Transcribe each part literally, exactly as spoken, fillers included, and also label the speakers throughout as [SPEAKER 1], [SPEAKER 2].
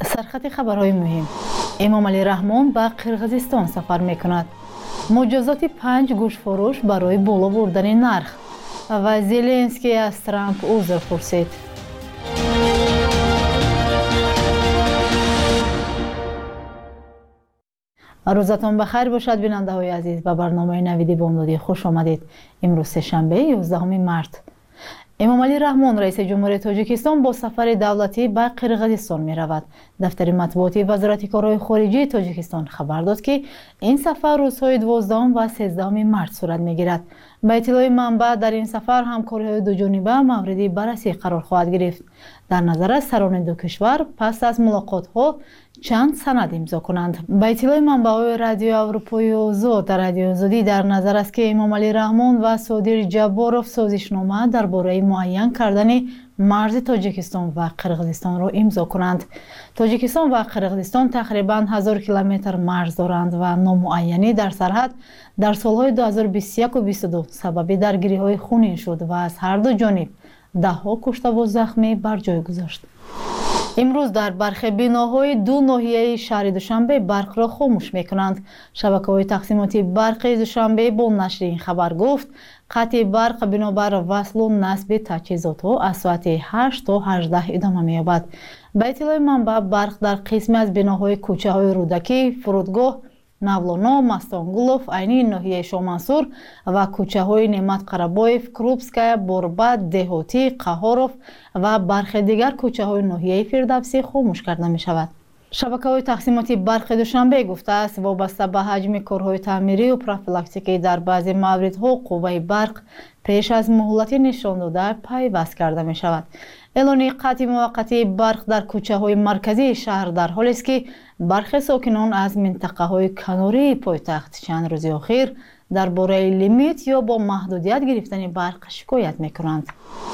[SPEAKER 1] سرخط خبرهای مهم. امامعلی رحمان به قرغیزستان سفر میکند. مجازات پنج گوشت فروش برای بالا بردن نرخ و زلنسکی از ترامپ عذر پرسید. روزتان بخیر باشد بیننده های عزیز. به برنامه نویدی بامدادی خوش آمدید. امروز سه‌شنبه یازدهم مارس. امامعلی رحمان رئیس جمهوری تاجیکستان با سفر دولتی به قرغیزستان می رود. دفتر مطبوعاتی وزارت کارهای خارجه تاجیکستان خبر داد که این سفر روزهای دوازدهم و سیزدهم مارس صورت می گیرد. به اطلاع منبع در این سفر همکاری‌های دوجانبه مورد بررسی قرار خواهد گرفت. در نظر است سران دو کشور پس از ملاقات‌ها چند سند امضا کنند. به اطلاع منبع‌های رادیو اروپایی آزاد در رادیو آزادی در نظر است که امامعلی رحمان و صادر جباروف سازشنامه درباره معین کردن مرز تاجیکستان و قرغیزستان را امضا کنند. تاجیکستان و قرغیزستان تقریباً هزار کیلومتر مرز دارند و نامعینی در سرحد در سالهای دو هزار و بیست و یک و بیست و دو سبب درگیری‌های خونین شد و از هر دو جانب ده‌ها کشته و زخمی بر جای گذاشت. امروز در برخی بناهای دو ناحیه شهر دوشنبه برق را خاموش می‌کنند. شبکه‌های تقسیماتی برق دوشنبه با نشر این خبر گفت قطع برق بنابر وصل و نصب تجهیزات‌ها از ساعت هشت تا هجده ادامه می‌یابد. به اطلاع منبع برق در قسمی از بناهای کوچه‌های رودکی، فرودگاه مولانا مستانگولوف، عینی ناحیه شامنصور و کوچه‌های نعمت قربایف، کروبسکaya، борбат، دهاتی، قهاروف و برخی دیگر کوچه‌های ناحیه فردوسی خاموش کرده می‌شود. شبکه‌های تقسیماتی برق دوشنبه گفته است وابسته به حجم کارهای تعمیری و پروفیلاکتیکی در بعضی مواردها قوه برق پیش از مهلت نشان داده پیوست کرده می‌شود. اعلان قطع موقتی برق در کوچه‌های مرکزی شهر در حالی است که برخی ساکنان از منطقه‌های کناری پایتخت چند روز اخیر درباره لیمیت یا با محدودیت گرفتن برق شکایت می‌کنند.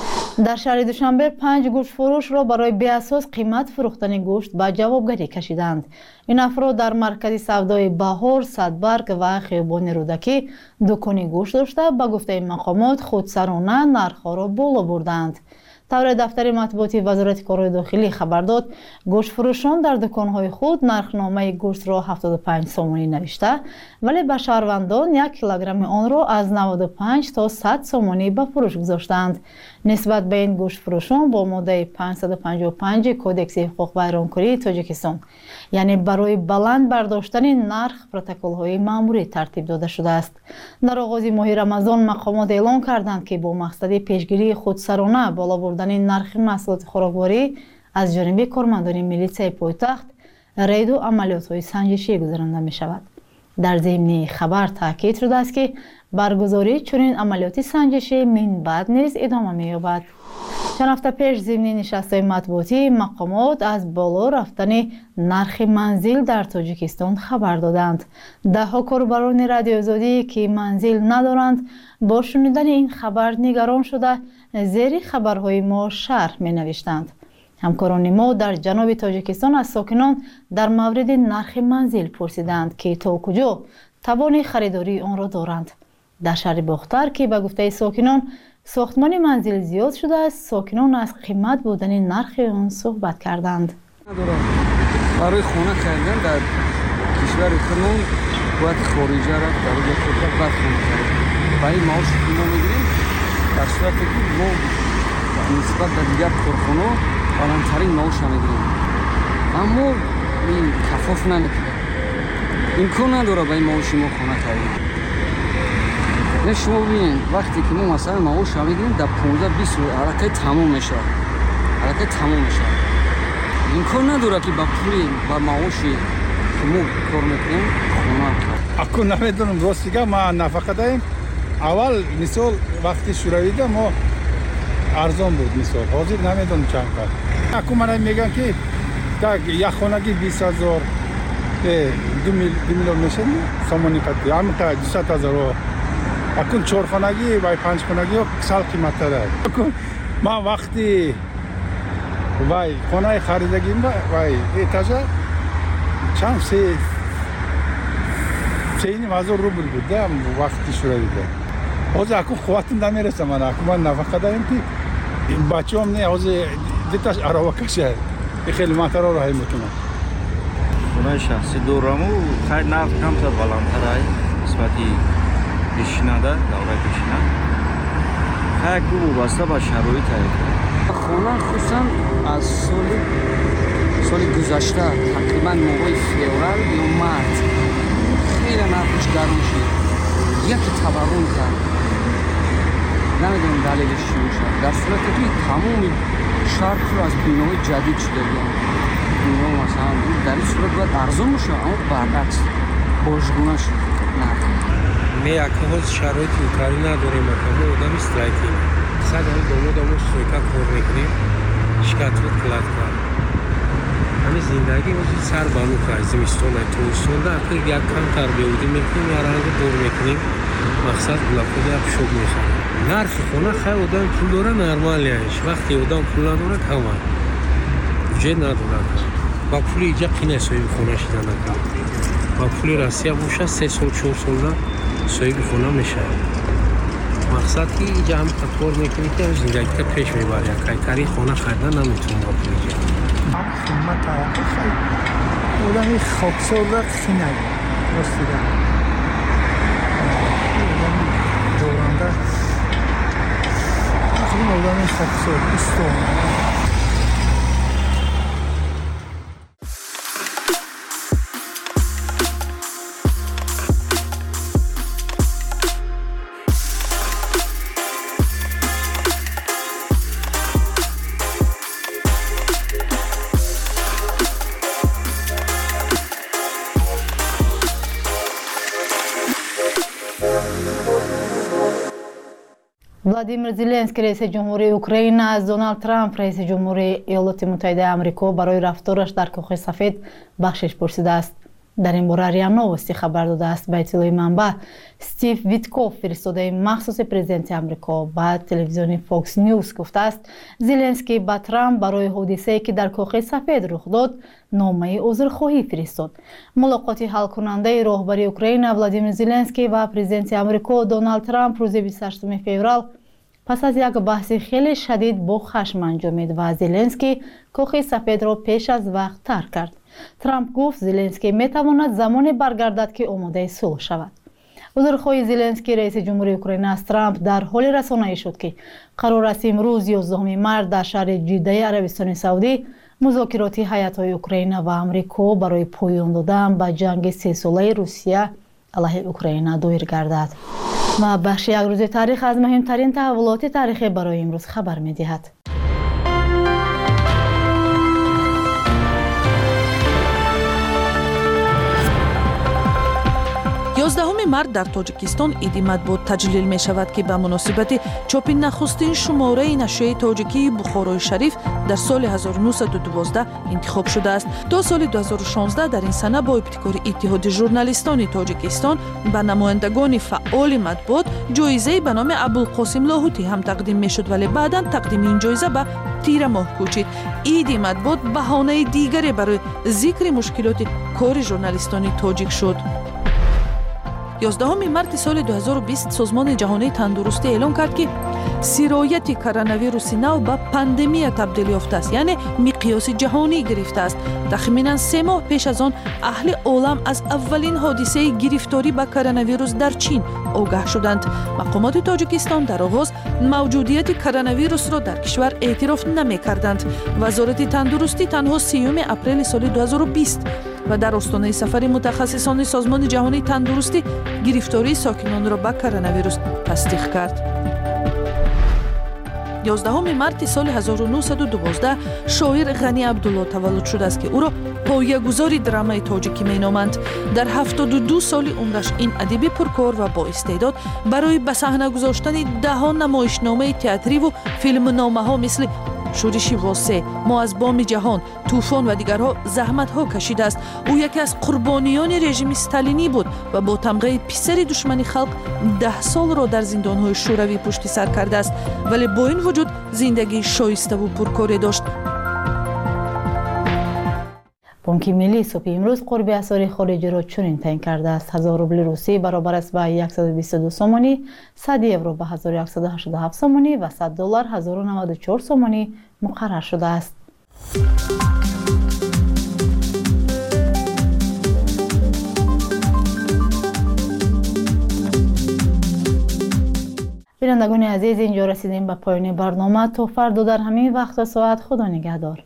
[SPEAKER 1] در شهر دوشنبه پنج گوشت فروش را برای بی‌اساس قیمت فروختن گوشت به جوابگری کشیدند. این افراد در مرکز سودای بهار، صدبرگ و خیابان رودکی دکانی گوشت داشته به گفته مقامات خودسرانه نرخ‌ها را بالا بردند. طور دفتر مطبوعاتی وزارت کارهای داخلی خبر داد گوشت فروشان در دکان‌های خود نرخنامه گوشت را هفتاد و پنج سومانی نوشته ولی به شهروندان یک کیلوگرم آن را از نود و پنج تا صد سومانی به فروش گذاشتند. نسبت به این گوشت فروشان با ماده پانصد و پنجاه و پنج کودکس حقوق ویرانکاری تاجیکستان یعنی برای بلند برداشتن نرخ پروتکل‌های مأموری ترتیب داده شده است. در آغاز ماه رمضان مقامات اعلام کردند که با مقصد پیشگیری خودسرانه بالا بردن نرخ محصولات خوراکواری از جانب کارمندان میلیسیای پایتخت رید و عملیات‌های سنجشی گذرانده می شود. در ضمن خبر تاکید شده است که برگزاری چنین عملیات سنجشی من بعد نیز ادامه می‌یابد. چند هفته پیش ضمن نشست‌های مطبوعاتی مقامات از بالا رفتن نرخ منزل در تاجیکستان خبر دادند. ده‌ها کاربران رادیو آزادی که منزل ندارند با شنیدن این خبر نگران شده زیر خبرهای ما شرح می‌نوشتند. همکاران ما در جنوب تاجیکستان از ساکنان در مورد نرخ منزل پرسیدند که تا کجا توان خریداری آن را دارند. در شهر باختر که به گفته ساکنان ساختمان منزل زیاد شده است، ساکنان از قیمت بودن نرخ آن صحبت کردند.
[SPEAKER 2] برای خانه کردن در کشور خودمون باید خارجی رفت در یک کشور بعد خانه کردن. برای معاش که ما میگیریم در صورتی که ما نسبت به دیگر کارخانه بالاترین معاش میگیریم. اما این کفاف نمیکنه. امکان نداره با این معاش ما خانه کردن. نه شما ببینید وقتی که ما مثلا معاش میگیریم در پانزده بیست حرکت تمام میشه. حرکت تمام میشه. امکان نداره که با پولی و معاشی که ما کار میکنیم خانه کرد.
[SPEAKER 3] اکنون نمیدونم راستیگه ما نفقه داریم. اول مثال وقتی شورویده ما ارزان بود مثال. حاضر نمیدونم چند کرد. اکنون من میگم که تا یک خانگی بیست هزار دو میلیون میشه سامانی قدی. همین تا دویست هزار. اکنون چهار خانگی و پنج خانگی ها سال قیمت داره. اکنون ما وقتی وای خانه خریدگیم وای ایتاجا چند سه سه نیم هزار روبل بود دم وقتی شوریده. از اکنون خواهتم نمیرسه من اکنون من نفقه داریم که بچه هم نه از دیتاش عراوه کشه خیلی ماترا راهی میتونم
[SPEAKER 4] خونه شخصی دورمو خیلی نفت کم تا بالانتر های نسبتی پیشینه ده دوره پیشینه خیلی خوب واسطه با شرایط های
[SPEAKER 2] خونه خصوصا از سال سال گذشته تقریبا موقع فیورال یا مارت خیلی نفش گرم شد یکی تورم کرد نمیدونم دلیلش چی میشه در صورتی که تمام شهر پر از بیناهای جدید شده بود بنا مثلا در این صورت باید ارزان باشه اما برعکس باشگونه شد نه
[SPEAKER 5] می اکهاز شرایط کاری نداریم اما آدم استرایکیم صد هم دومو دومو سویکا کار میکنیم شکت بود کلاد کرد همین زندگی وزید سر بانو کرد زمستون های توستون ده اکر یک کم تربیودی میکنیم یا رنگ دور میکنیم مقصد بلاکودی ها شب میخواه نرخ خونه خیلی آدم پول داره نرمالی هایش وقتی آدم پول نداره کمه وجود نداره با پولی اینجا قینه سویب خونه شده نکرد با پولی رسیه باشه سه سال چهار سال ده سویب خونه میشه مقصد که اینجا هم کار میکنی که زندگی که پیش میبری که کاری خونه خریدن نمیتونی با پولی اینجا
[SPEAKER 6] خونه طرفی خیلی آدمی خوابساله خینه رستیده آدمی دورانده خیلی آدمی خوابسال بستانه
[SPEAKER 1] владимир зеленский раиси ҷумҳурии украина аз доналд трамп раиси ҷумҳурии иёлоти муттаҳидаи амрико барои рафтораш дар кӯхи сафед бахшиш пурсидааст. дар ин бора риа новости хабар додааст. ба иттилои манбаъ стив виткоф фиристодаи махсуси президенти амрико ба телевизиони fox news гуфтааст зеленский ба трамп барои ҳодисае ки дар кӯхи сафед рух дод номаи узрхоҳӣ фиристод. мулоқоти ҳалкунандаи роҳбари украина владимир зеленский ва президенти амрико доналд трамп рӯзи бисту ҳаштуми феврал пас аз як баҳси хеле шадид бо хашм анҷомид ва зеленский кӯхи сафедро пеш аз вақт тарк кард. трамп гуфт зеленский метавонад замоне баргардад ки омодаи сулҳ шавад. узрхоҳи зеленский раиси ҷумҳурии украина аз трамп дар ҳоле расонаӣ шуд ки қарор аст имрӯз ёздаҳуми март дар шаҳри ҷиддаи арабистони саудӣ музокироти ҳайатҳои украина ва амрико барои поён додан ба ҷанги сесолаи русия алайҳи украина доир гардад. ва бахши як рӯзи таърих аз муҳимтарин таҳаввулоти таърихӣ барои имрӯз хабар медиҳад.
[SPEAKER 7] ёздаҳуми март дар тоҷикистон иди матбуот таҷлил мешавад ки ба муносибати чопи нахустин шумораи нашрияи тоҷикии бухорои шариф дар соли ҳазору нӯҳсаду дувоздаҳ интихоб шудааст. то соли ду ҳазору шонздаҳ дар ин сана бо ибтикори иттиҳоди журналистони тоҷикистон ба намояндагони фаъоли матбуот ҷоизае ба номи абулқосим лоҳутӣ ҳам тақдим мешуд, вале баъдан тақдими ин ҷоиза ба тира моҳ кӯчид. иди матбуот баҳонаи дигаре барои зикри мушкилоти кори журналистони тоҷик шуд. ёздаҳуми марти соли ду ҳазору бист созмони ҷаҳонии тандурустӣ эълон кард ки сирояти коронавируси нав ба пандемия табдил ёфтааст, яъне миқёси ҷаҳонӣ гирифтааст. тахминан се моҳ пеш аз он аҳли олам аз аввалин ҳодисаи гирифторӣ ба коронавирус дар чин огаҳ шуданд. мақомоти тоҷикистон дар оғоз мавҷудияти коронавирусро дар кишвар эътироф намекарданд. вазорати тандурустӣ танҳо сеюми апрели соли ду ҳазору бист ва дар остонаи сафари мутахассисони созмони ҷаҳонии тандурустӣ гирифтории сокинонро ба коронавирус тасдиқ кард. ёздаҳуми марти соли ҳазору нӯҳсаду дувоздаҳ шоир ғани абдулло таваллуд шудааст ки ӯро поягузори драмаи тоҷикӣ меноманд. дар ҳафтоду ду соли умраш ин адиби пуркор ва боистеъдод барои ба саҳна гузоштани даҳон намоишномаи театриву филмномаҳо мисли шӯриши восе, мо аз боми ҷаҳон, тӯфон ва дигарҳо заҳматҳо кашидааст. ӯ яке аз қурбониёни режими сталинӣ буд ва бо тамғаи писари душмани халқ даҳ солро дар зиндонҳои шӯравӣ пушти сар кардааст, вале бо ин вуҷуд зиндагии шоиставу пуркоре дошт.
[SPEAKER 1] бонки миллии субҳи имрӯз қурби асъори хориҷиро чунин таъин кардааст. ҳазор рубли русӣ баробар аст ба яксаду бисту ду сомонӣ, сад евро ба ҳазору яксаду ҳаштоду ҳафт сомонӣ ва сад доллар ҳазору наваду чор сомонӣ муқаррар шудааст. شنوندگان عزیز، اینجا رسیدیم به پایان برنامه. تا فردا در همین وقت و ساعت خدا نگهدار.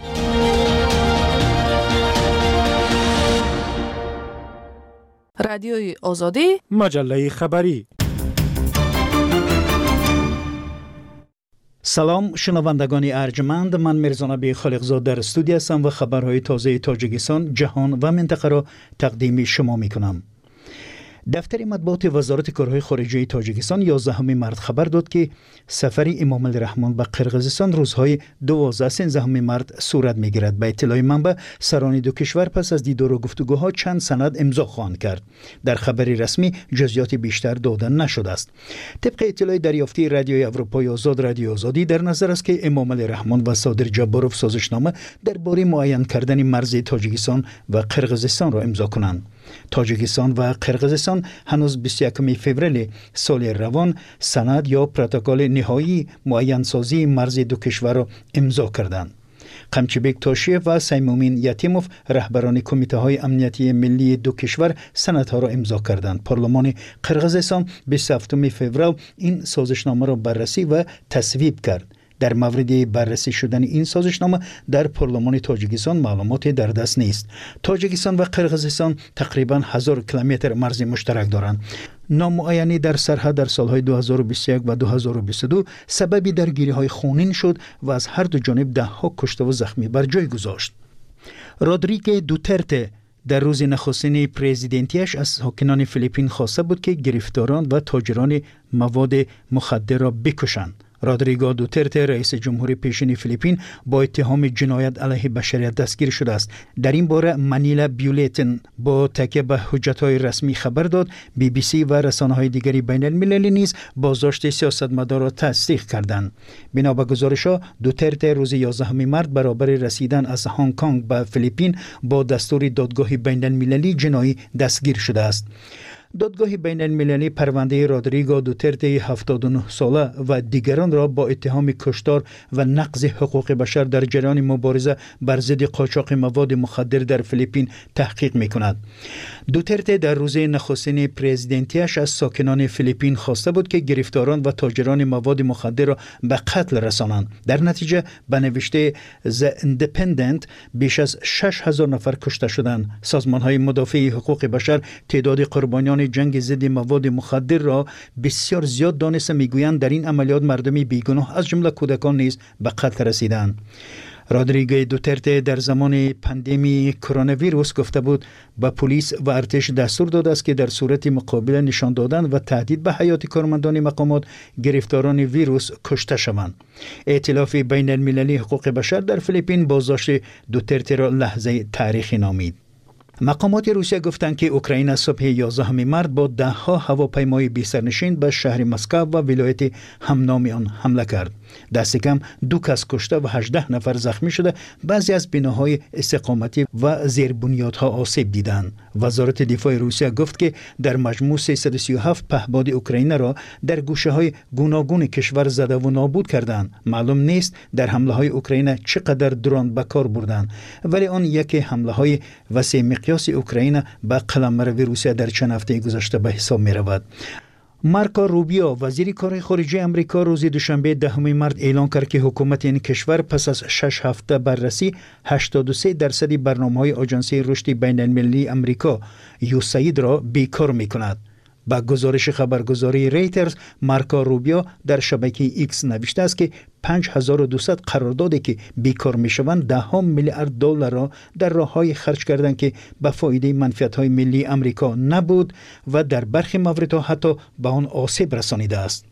[SPEAKER 7] رادیوی آزادی،
[SPEAKER 8] مجله خبری. سلام شنوندگان ارجمند، من میرزانبی خالقزاد در استودیو هستم و خبرهای تازه تاجیکستان، جهان و منطقه را تقدیم شما می کنم. دفتر مطبوعات وزارت کارهای خارجه تاجیکستان یازدهم مارس خبر داد که سفر امام علی رحمان به قرقیزستان روزهای دوازده سیزدهم مارس صورت میگیرد. به اطلاع منبع، سران دو کشور پس از دیدار و گفتگوها چند سند امضا خواهند کرد. در خبری رسمی جزئیات بیشتر داده نشده است. طبق اطلاع دریافتی رادیوی اروپای آزاد رادیو آزادی، در نظر است که امام علی رحمان و صادر جباروف سازشنامه درباره معین کردن مرز تاجیکستان و قرقیزستان را امضا کنند. تاجیکستان و قرقیزستان هنوز بیست و یکم فوریه سال روان سند یا پروتکل نهایی معین سازی مرز دو کشور را امضا کردند. قمچیبک تاشیف و سیمومین یتیموف رهبران کمیته های امنیتی ملی دو کشور سندها را امضا کردند. پارلمان قرقیزستان بیست و هفتم فوریه این سازشنامه را بررسی و تصویب کرد. در مورد بررسی شدن این سازشنامه در پارلمان تاجیکستان معلوماتی در دست نیست. تاجیکستان و قرقیزستان تقریبا هزار کیلومتر مرز مشترک دارند. نامعینی در سرحد در سالهای دو هزار و بیست و یک و دو هزار و بیست و دو سبب درگیری‌های خونین شد و از هر دو جانب ده ها کشته و زخمی بر جای گذاشت. رودریگو دوترته در روز نخستین پرزیدنتیش از حاکمان فیلیپین خواسته بود که گرفتاران و تاجران مواد مخدر را بکشند. رودریگو دوترته رئیس جمهور پیشین فیلیپین با اتهام جنایت علیه بشریت دستگیر شده است. در این باره منیلا بیولیتن با تکیه به حجت‌های رسمی خبر داد. بی بی سی و رسانه‌های دیگری بین المللی نیز بازداشت سیاستمدار را تصدیق کردند. بنا به گزارش‌ها، دوترته روز یازدهم مارس برابر رسیدن از هنگ کنگ به فیلیپین با دستور دادگاه بین المللی جنایی دستگیر شده است. دادگاه بین المللی پرونده رودریگو دوترته هفتاد و نه ساله و دیگران را با اتهام کشتار و نقض حقوق بشر در جریان مبارزه بر ضد قاچاق مواد مخدر در فیلیپین تحقیق می‌کند. دوترته در روز نخستین پرزیدنتیش از ساکنان فیلیپین خواسته بود که گرفتاران و تاجران مواد مخدر را به قتل رسانند. در نتیجه به نوشته The Independent بیش از شش هزار نفر کشته شدند. سازمان‌های مدافع حقوق بشر تعداد قربانیان جنگ ضد مواد مخدر را بسیار زیاد دانسته میگویند در این عملیات مردمی بیگناه از جمله کودکان نیز به قتل رسیدند. رودریگو دوترته در زمان پاندمی کرونا ویروس گفته بود به پلیس و ارتش دستور داده است که در صورت مقابله نشان دادن و تهدید به حیات کارمندان مقامات گرفتاران ویروس کشته شوند. ائتلاف بین المللی حقوق بشر در فیلیپین بازداشت دوترته را لحظه تاریخی نامید. مقامات روسیه گفتند که اوکراین از صبح یازدهم مارس با ده ها هواپیمای بی سرنشین به شهر مسکو و ولایت همنام آن حمله کرد. دست کم دو کس کشته و هجده نفر زخمی شده. بعضی از بناهای استقامتی و زیربنیادها آسیب دیدند. وزارت دفاع روسیه گفت که در مجموع سیصد و سی و هفت پهپاد اوکراین را در گوشه های گوناگون کشور زده و نابود کردند. معلوم نیست در حمله های اوکراین چقدر درون به کار بردند، ولی آن یک حمله های وسیع مقیاس اوکراین به قلمرو روسیه در چند هفته گذشته به حساب می رود. مارکو روبیو وزیر کار خارجه امریکا روز دوشنبه دهم مارس اعلام کرد که حکومت این کشور پس از شش هفته بررسی هشتاد و سه درصد برنامه‌های آژانس رشد بین المللی امریکا یوساید را بیکار می‌کند. با گزارش خبرگزاری ریترز، مارکو روبیو در شبکه ایکس نوشته است که پنج هزار و دویست قراردادی که بیکار میشوند ده ها میلیارد دلار را در راه‌های خرج کردند که به فایده منفعت‌های ملی امریکا نبود و در برخی موردها حتی به آن آسیب رسانیده است.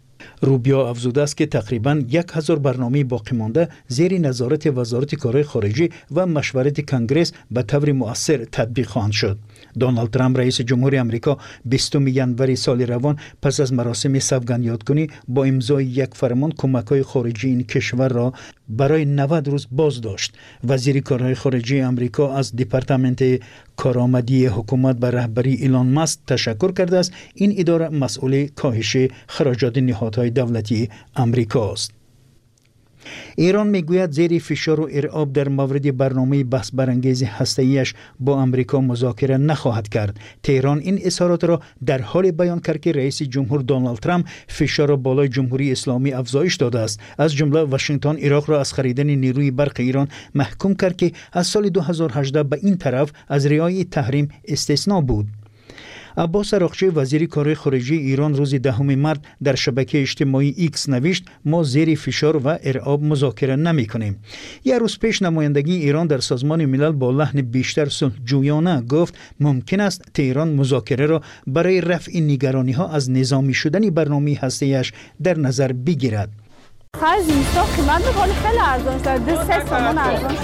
[SPEAKER 8] روبیو افزوده است که تقریباً یک هزار برنامه باقی مانده زیر نظارت وزارت کارهای خارجه و مشورت کنگره به طور مؤثر تطبیق خواهند شد. دونالد ترامپ رئیس جمهور آمریکا بیستم ژانویه سال روان پس از مراسم سوگند یادکنی با امضای یک فرمان کمک‌های خارجی این کشور را برای نود روز بازداشت. وزیر کارهای خارجه آمریکا از دپارتمنت کارآمدی حکومت به رهبری ایلان ماسک تشکر کرده است. این اداره مسئول کاهش خراجات نهادهای دولتی آمریکا است. ایران میگوید زیر فشار و ارعاب در مورد برنامه بحث برانگیز هسته‌ایش با امریکا مذاکره نخواهد کرد. تهران این اظهارات را در حال بیان کرد که رئیس جمهور دونالد ترامپ فشار بالای جمهوری اسلامی افزایش داده است. از جمله واشنگتن عراق را از خریدن نیروی برق ایران محکوم کرد که از سال دو هزار و هجده به این طرف از رعایت تحریم استثنا بود. عباس عراقچی وزیر کارهای خارجه ایران روز دهم مارس در شبکه اجتماعی ایکس نوشت ما زیر فشار و ارعاب مذاکره نمی کنیم. یک روز پیش نمایندگی ایران در سازمان ملل با لحن بیشتر صلح‌جویانه گفت ممکن است تهران مذاکره را برای رفع نگرانی ها از نظامی شدن برنامه هسته‌ایش در نظر بگیرد.
[SPEAKER 9] خرج اینستا قیمت می‌کنه خیلی ارزان شده سه تومان ارزان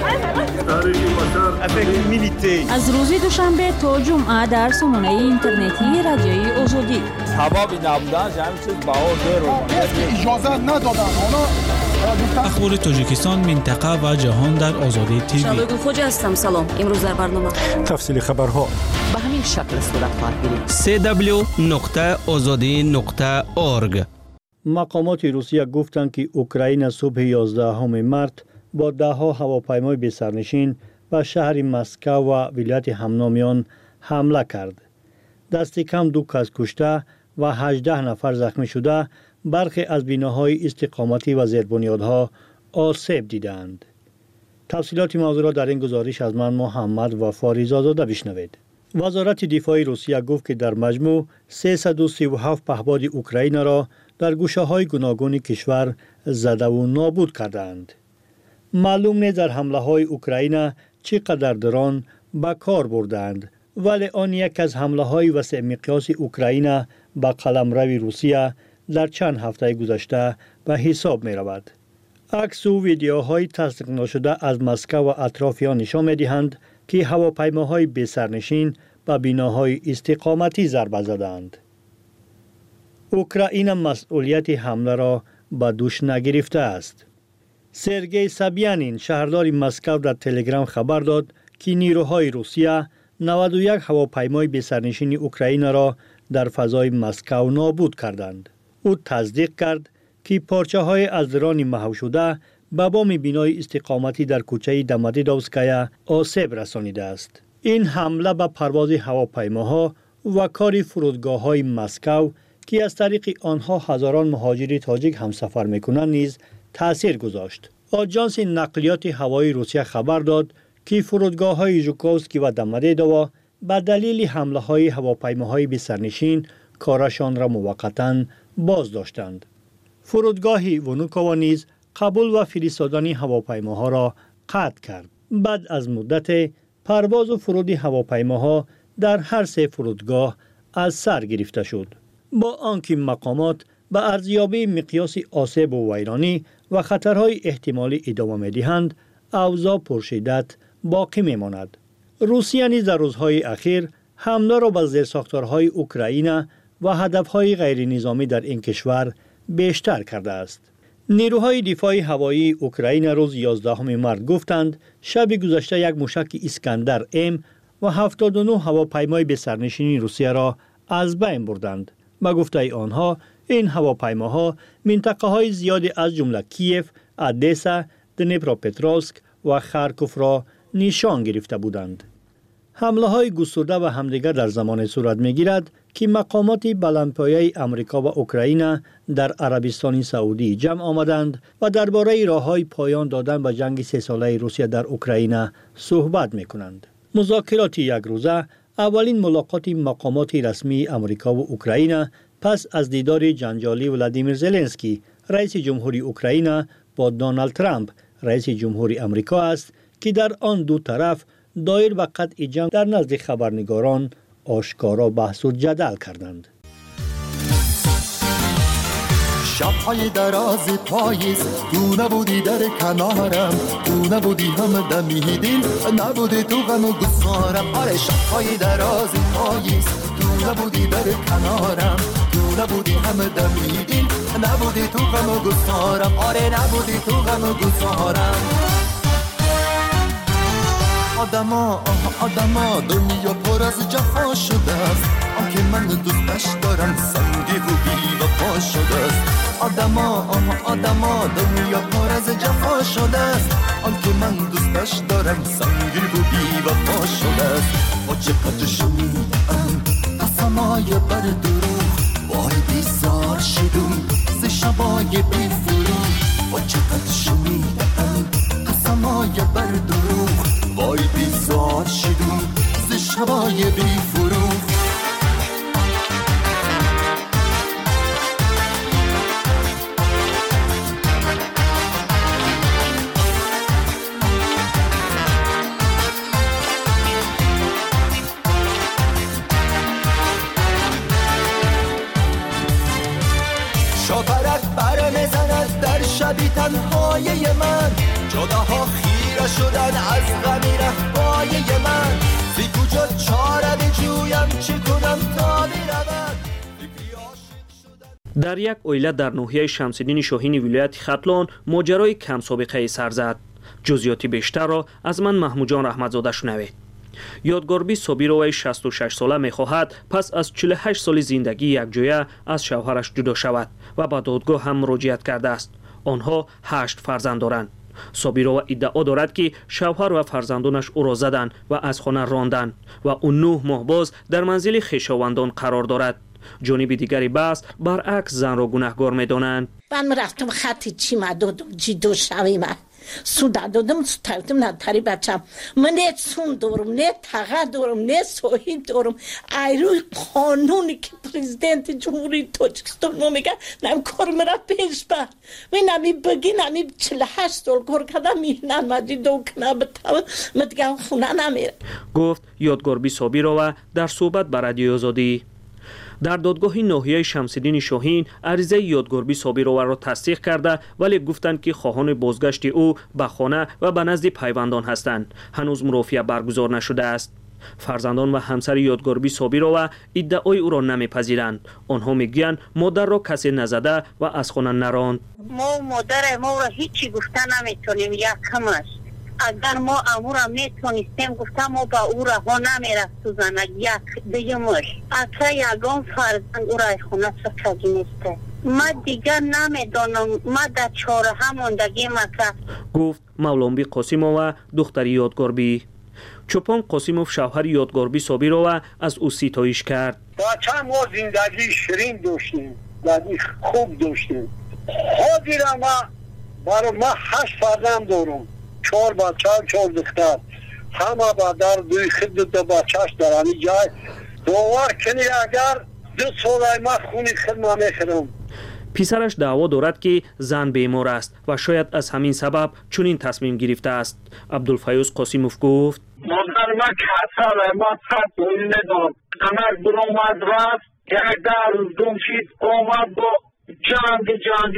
[SPEAKER 9] شده.
[SPEAKER 10] از روز دوشنبه تا جمعه در سامانه اینترنتی رادیوی آزادی
[SPEAKER 11] حبابی نبودن جمعی چیز بهار دیر
[SPEAKER 12] اجازه ندادن اونا
[SPEAKER 13] اخبار تاجیکستان منطقه و جهان در آزادی تیوی.
[SPEAKER 14] شبگو خوج هستم. سلام. امروز در برنامه
[SPEAKER 12] تفصیل خبرها
[SPEAKER 14] به همین شکل صورت خواهد گیرید.
[SPEAKER 15] سی دبلیو نقطه آزادی نقطه اورگ.
[SPEAKER 16] مقامات روسیه گفتند که اوکراین صبح یازدهم مارس با ده ها هواپیمای بی‌سرنشین به شهر مسکو و ولایت همنامیان حمله کرد. دست کم دو کس کشته و هجده نفر زخمی شده، برخی از بناهای استقامتی و زیربنیادها آسیب دیدند. تفصیلات موضوع را در این گزارش از من محمد وفاری زاده بشنوید. وزارت دفاع روسیه گفت که در مجموع سیصد و سی و هفت پهپاد اوکراین را در گوشه‌های گوناگون کشور زده و نابود کردند. معلوم نیست در حمله‌های اوکراین چقدر درون به کار بردند، ولی آن یک از حمله‌های وسیع مقیاس اوکراین به قلمرو روسیه در چند هفته گذشته به حساب می‌رود. عکس و ویدیوهای تصدیق نشده از مسکو و اطراف آن نشان می‌دهند که هواپیماهای بی‌سرنشین به بناهای استقامتی ضربه زدند. اوکراین مسئولیت حمله را به دوش نگرفته است. سرگئی سابیانین شهردار مسکو در تلگرام خبر داد که نیروهای روسیه نود و یک هواپیمای بی‌سرنشین اوکراین را در فضای مسکو نابود کردند. او تصدیق کرد که پارچه های از درون محو شده به بام بنای استقامتی در کوچه دمادیدوفسکایا آسیب رسانیده است. این حمله به پرواز هواپیماها و کار فرودگاه های مسکو که از طریق آنها هزاران مهاجر تاجیک همسفر میکنند نیز تأثیر گذاشت. آژانس نقلیات هوایی روسیه خبر داد که فرودگاه های ژوکووسکی و دمادیدوو به دلیل حمله های هواپیماهای بی‌سرنشین کارشان را موقتا باز داشتند. فرودگاه ونوکووا نیز قبول و فرستادن هواپیماها را قطع کرد. بعد از مدت پرواز و فرود هواپیماها در هر سه فرودگاه از سر گرفته شد. با آنکه مقامات به ارزیابی مقیاس آسیب و ویرانی و خطرهای احتمالی ادامه می‌دهند، اوضاع پرشدت باقی می‌ماند. روسیه نیز در روزهای اخیر حمله را به زیرساختارهای اوکراین و هدفهای غیر نظامی در این کشور بیشتر کرده است. نیروهای دفاع هوایی اوکراین روز یازدهم مارس گفتند شب گذشته یک موشک اسکندر ام و هفتاد و نه هواپیمای بی‌سرنشین روسیه را از بین بردند. به گفته آنها این هواپیماها منطقه های زیادی از جمله کیف، ادسا، دنیپروپترووسک و خارکوف را نشان گرفته بودند. حمله های گسترده و همدیگر در زمان صورت می گیرد که مقامات بلندپایه امریکا و اوکراین در عربستان سعودی جمع آمدند و درباره راه‌های پایان دادن به جنگ سه ساله روسیه در اوکراین صحبت می کنند. مذاکرات یک روزه اولین ملاقات مقامات رسمی امریکا و اوکراین پس از دیدار جنجالی ولادیمیر زلنسکی رئیس جمهوری اوکراین با دونالد ترامپ رئیس جمهوری امریکا است که در آن دو طرف دایر به قطع جنگ در نزد خبرنگاران آشکارا بحث و جدل کردند.
[SPEAKER 17] شب‌های دراز پاییز تو نبودی در کنارم، تو نبودی هم دمیدین، نبودی تو غم و گسارم. آره شب‌های دراز پاییز تو نبودی در کنارم، تو نبودی هم دمیدین، نبودی تو غم و گسارم. آره نبودی تو غم و گسارم. آدما آه آدما دنیا پر از جفا شده است، آن که من دوستش دارم سنگی و بی وفا شده است. آدما آها آدما دنیا پر از جفا شده است، آن که من دوستش دارم سنگین و بی وفا شده است. با چقدر شنیدم قسمای بر دروغ، وای بیزار شدم ز شبای بی فروغ. با چقدر شنیدم قسمای بر دروغ، وای بیزار شدم ز شبای بی فروغ. شاپرک بر میزند در شبی تنهای من، جداها خیره شدن از غمی رفای من. زی کجا چاره بجویم چی کنم تا بیرود.
[SPEAKER 18] در یک اویله در ناحیه شمس‌الدین شاهین ولایت ختلان ماجرای کم سابقه سر زد. جزئیات بیشتر را از من محمود جان رحمتزاده شنوید. یادگاربی صابیروی شصت و شش ساله می‌خواهد پس از چهل و هشت سال زندگی یکجایه از شوهرش جدا شود و به دادگاه هم مراجعت کرده است. آنها هشت فرزند دارند. صابیرو ادعا دارد که شوهر و فرزندانش او را زدند و از خانه راندند و او نه ماه باز در منزل خویشاوندان قرار دارد. جانب دیگری بحث برعکس زن را گناهکار می‌دانند.
[SPEAKER 19] من رفتم خط چی مدادم جدو شویم سود دادم سودم نداری بچم من نه سون دارم نه تقه دارم نه صحیح دارم ایروی قانونی که پرزیدنت جمهوری تاجیکستان ما میگه نم کار مرا پیش بر و نمی بگی نمی چهل و هشت سال کار کردم میهنم مدی دو کنه بتاو مدگم خونه نمیره. گفت
[SPEAKER 18] یادگاربی صابیرو در صحبت بر رادیو آزادی. در دادگاه ناحیه شمس‌الدین شاهین عریضه یادگاربی صابیرو را تصدیق کرده ولی گفتند که خواهان بازگشت او به خانه و به نزد پیوندان هستند. هنوز مرافعه برگزار نشده است. فرزندان و همسر یادگاربی صابیرو ادعای او را نمیپذیرند. آنها میگویند مادر را کسی نزده و از خانه نراند.
[SPEAKER 20] ما مادر ما را هیچی گفته نمیتونیم یکمش. اگر ما امورم نیتونستیم گفتم ما با او رها نمیرفت تو زنگ یک دیگه مش اکره یگان فرزند او را خونه سکگی نیسته. من دیگر نمیدانم من در چاره هماندگی مکرد.
[SPEAKER 18] گفت مولانبی قاسیموف دختر یادگاربی. چوپان قاسیموف شوهر یادگاربی صابیرو از او ستایش کرد.
[SPEAKER 21] بچه ما زندگی شیرین داشتیم، زندگی خوب داشتیم. حاضر ما برای ما هشت فرزند دارم، چهار بچه چهار دختر، همه با در دوی خود دو بچهش در همی جای. باور کنی اگر دو سال ما خونی خود ما میخرم.
[SPEAKER 18] پسرش دعوا دارد که زن بیمار است و شاید از همین سبب چنین تصمیم گرفته است. عبدالفیوز قاسیموف گفت
[SPEAKER 21] مادر ما کسر ما خط دوی ندارم. امر برامد رفت یک در روز دوم شید آمد با جنگ جنگ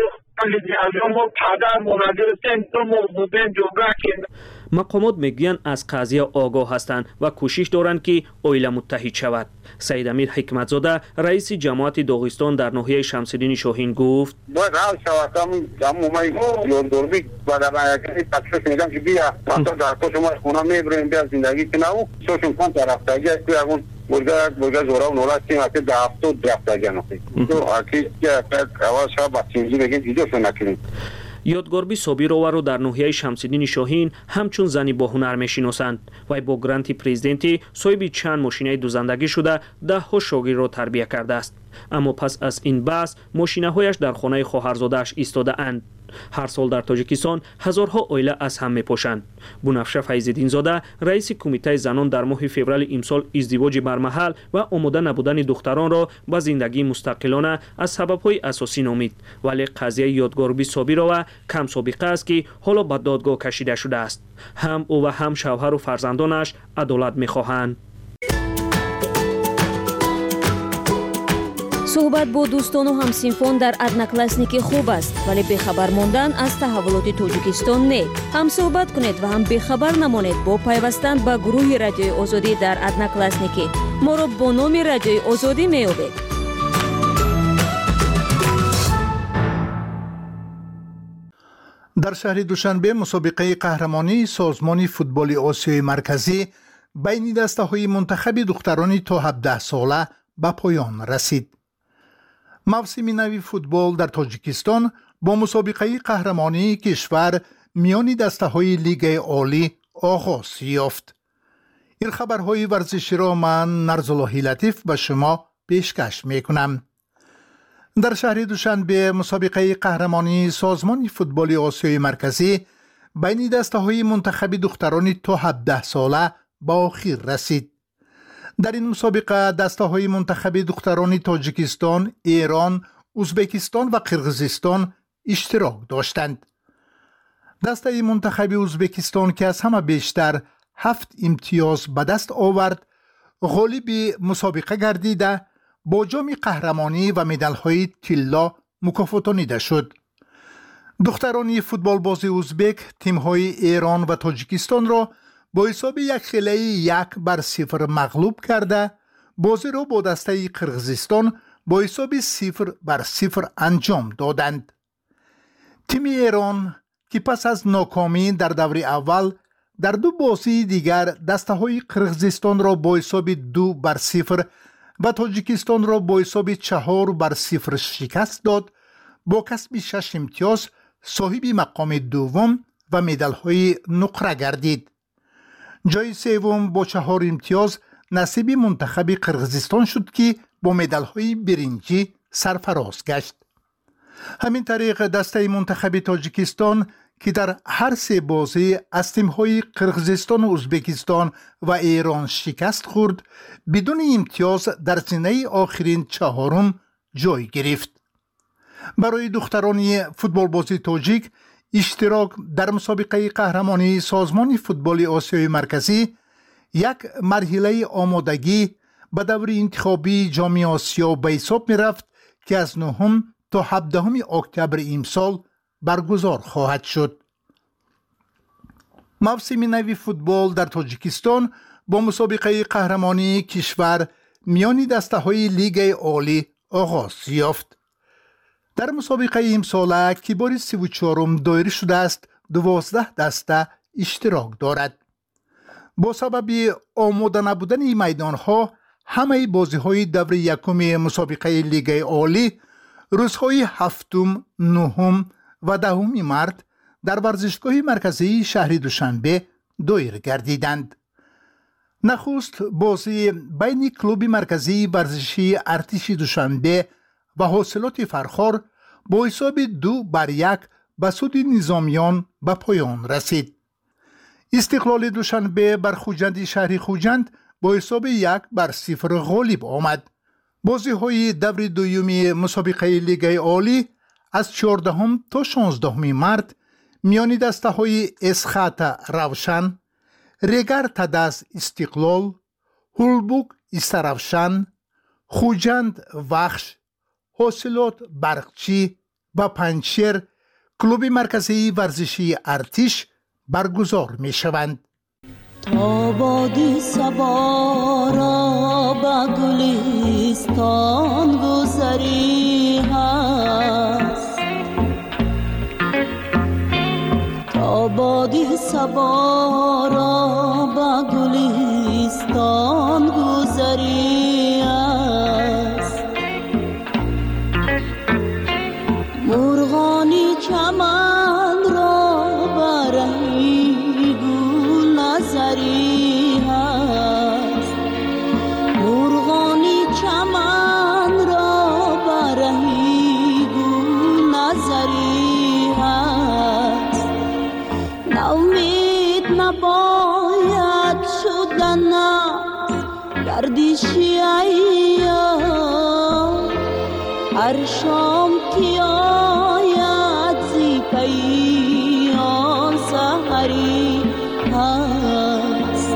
[SPEAKER 18] مقامات میگویند از قضیه آگاه هستند و کوشش دارند که اویله متحد شود. سید امیر حکمتزاده رئیس جماعت داغستان در ناحیه شمس‌الدین شاهین گفت
[SPEAKER 21] باید حال شود جمعومه یادگاربی و در نایکنی تکشش میگم که بیا وقتا در کش ما خونه میبریم بیا زندگی که نو سوشون کن طرفتگی است که اون برگر برگر زورا و نولاد تیم اکی ده هفتو درفتگی نخی تو اکی که اول شب بچینجی بگیم دیدو شو نکنیم.
[SPEAKER 18] یادگاربی صابیرو را در ناحیه شمس‌الدین شاهین همچون زنی با هنر میشناسند. وی با گرانت پرزیدنتی صاحب چند ماشینه دوزندگی شده ده ها شاگرد را تربیت کرده است. اما پس از این بحث ماشینه هایش در خانه خواهرزاده‌اش ایستاده اند. هر سال در تاجیکستان هزارها اویله از هم میپوشند. بنفشه فیض‌الدین زاده رئیس کمیته زنان در ماه فوریه امسال ازدواج برمحل و آماده نبودن دختران را به زندگی مستقلانه از سبب‌های اساسی نامید. ولی قضیه یادگاربی صابیرو کم سابقه است که حالا به دادگاه کشیده شده است. هم او و هم شوهر و فرزندانش عدالت می‌خواهند.
[SPEAKER 10] صحبت با دوستان و همسینفان در ادناکلاسنیکی خوب است ولی بخبر ماندن از تحولات تاجیکستان نه. هم صحبت کنید و هم بخبر نمانید با پیوستن به گروه رادیوی آزادی در ادناکلاسنیکی. ما را با نام رادیوی آزادی می‌یابید.
[SPEAKER 22] در شهر دوشنبه مسابقه قهرمانی سازمان فوتبال آسیای مرکزی بین دسته‌های منتخب دختران تا هفده ساله به پایان رسید. موسم نوی فوتبال در تاجیکستان با مسابقه قهرمانی کشور میان دسته‌های لیگ عالی آغاز یافت. این خبرهای ورزشی را من نرزالله لطیف به شما پیشکش میکنم. در شهر دوشنبه مسابقه قهرمانی سازمان فوتبال آسیای مرکزی بین دسته‌های منتخب دختران تا هفده ساله به آخر رسید. در این مسابقه دسته‌های منتخب دختران تاجیکستان، ایران، ازبکستان و قرقیزستان اشتراک داشتند. دسته منتخب ازبکستان که از همه بیشتر هفت امتیاز به دست آورد، غالب مسابقه گردیده با جام قهرمانی و مدال‌های طلا مکافاتانیده شد. دختران فوتبال باز ازبک تیم‌های ایران و تاجیکستان را با حساب یک خیلی یک بر صفر مغلوب کرده، بازی را با دسته قرقیزستان با حساب صفر بر صفر انجام دادند. تیم ایران که پس از ناکامی در دور اول در دو بازی دیگر دسته های قرقیزستان را با حساب دو بر صفر و تاجیکستان را با حساب چهار بر صفر شکست داد، با کسب شش امتیاز صاحب مقام دوم و مدال های نقره گردید. جای سوم با چهار امتیاز نصیب منتخب قرقیزستان شد که با مدال های برنجی سرفراز گشت. همین طریق دسته منتخب تاجیکستان که در هر سه بازی از تیم‌های قرقیزستان و ازبکستان و ایران شکست خورد، بدون امتیاز در زینه آخرین چهارم جای گرفت. برای دختران فوتبال بازی تاجیک اشتراک در مسابقه قهرمانی سازمان فوتبال آسیای مرکزی یک مرحله آمادگی به دور انتخابی جام آسیا به حساب می رفت که از نهم تا هفدهم اکتبر امسال برگزار خواهد شد. موسم نوی فوتبال در تاجیکستان با مسابقه قهرمانی کشور میان دسته‌های لیگ عالی آغاز یافت. در مسابقه امساله که بار سی و چهارم دایر شده است، دوازده دسته اشتراک دارد. با سبب آماده نبودن این میدانها، همه بازی‌های دور یکم مسابقه لیگ عالی روزهای هفتم، نهم و دهم مارس در ورزشگاه مرکزی شهر دوشنبه دایر گردیدند. نخست بازی بین کلوب مرکزی ورزشی ارتش دوشنبه و حاصلات فرخار با حساب دو بر یک به سود نظامیان به پایان رسید. استقلال دوشنبه بر خوجند شهر خوجند با حساب یک بر صفر غالب آمد. بازی های دور دویمی مسابقه لیگ عالی از چهاردهم تا شانزدهم مارس میان دسته های اسخات روشن، رگر تدس استقلال، هولبوک استرافشن، خوجند وخش، حاصلات برقچی و پنچر کلوب مرکزی ورزشی ارتش برگزار می شوند.
[SPEAKER 3] تا بادی سوارا با گلستان گذری هست، تا بادی سوارا با گلستان گذری هست، مرغانی چمن را برهی گل نظری هست، مرغانی چمن را برهی گل نظری هست، ناامید نباید شدن گردشی ایام، هر شام که آید زی پیام سحری هست.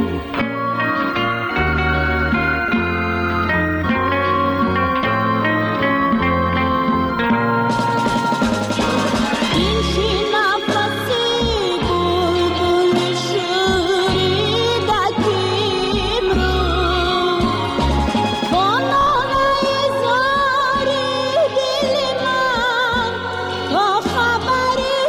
[SPEAKER 3] این شی نفسی بلبل شوریده کیم رو، با ناله زاری دل من تا خبری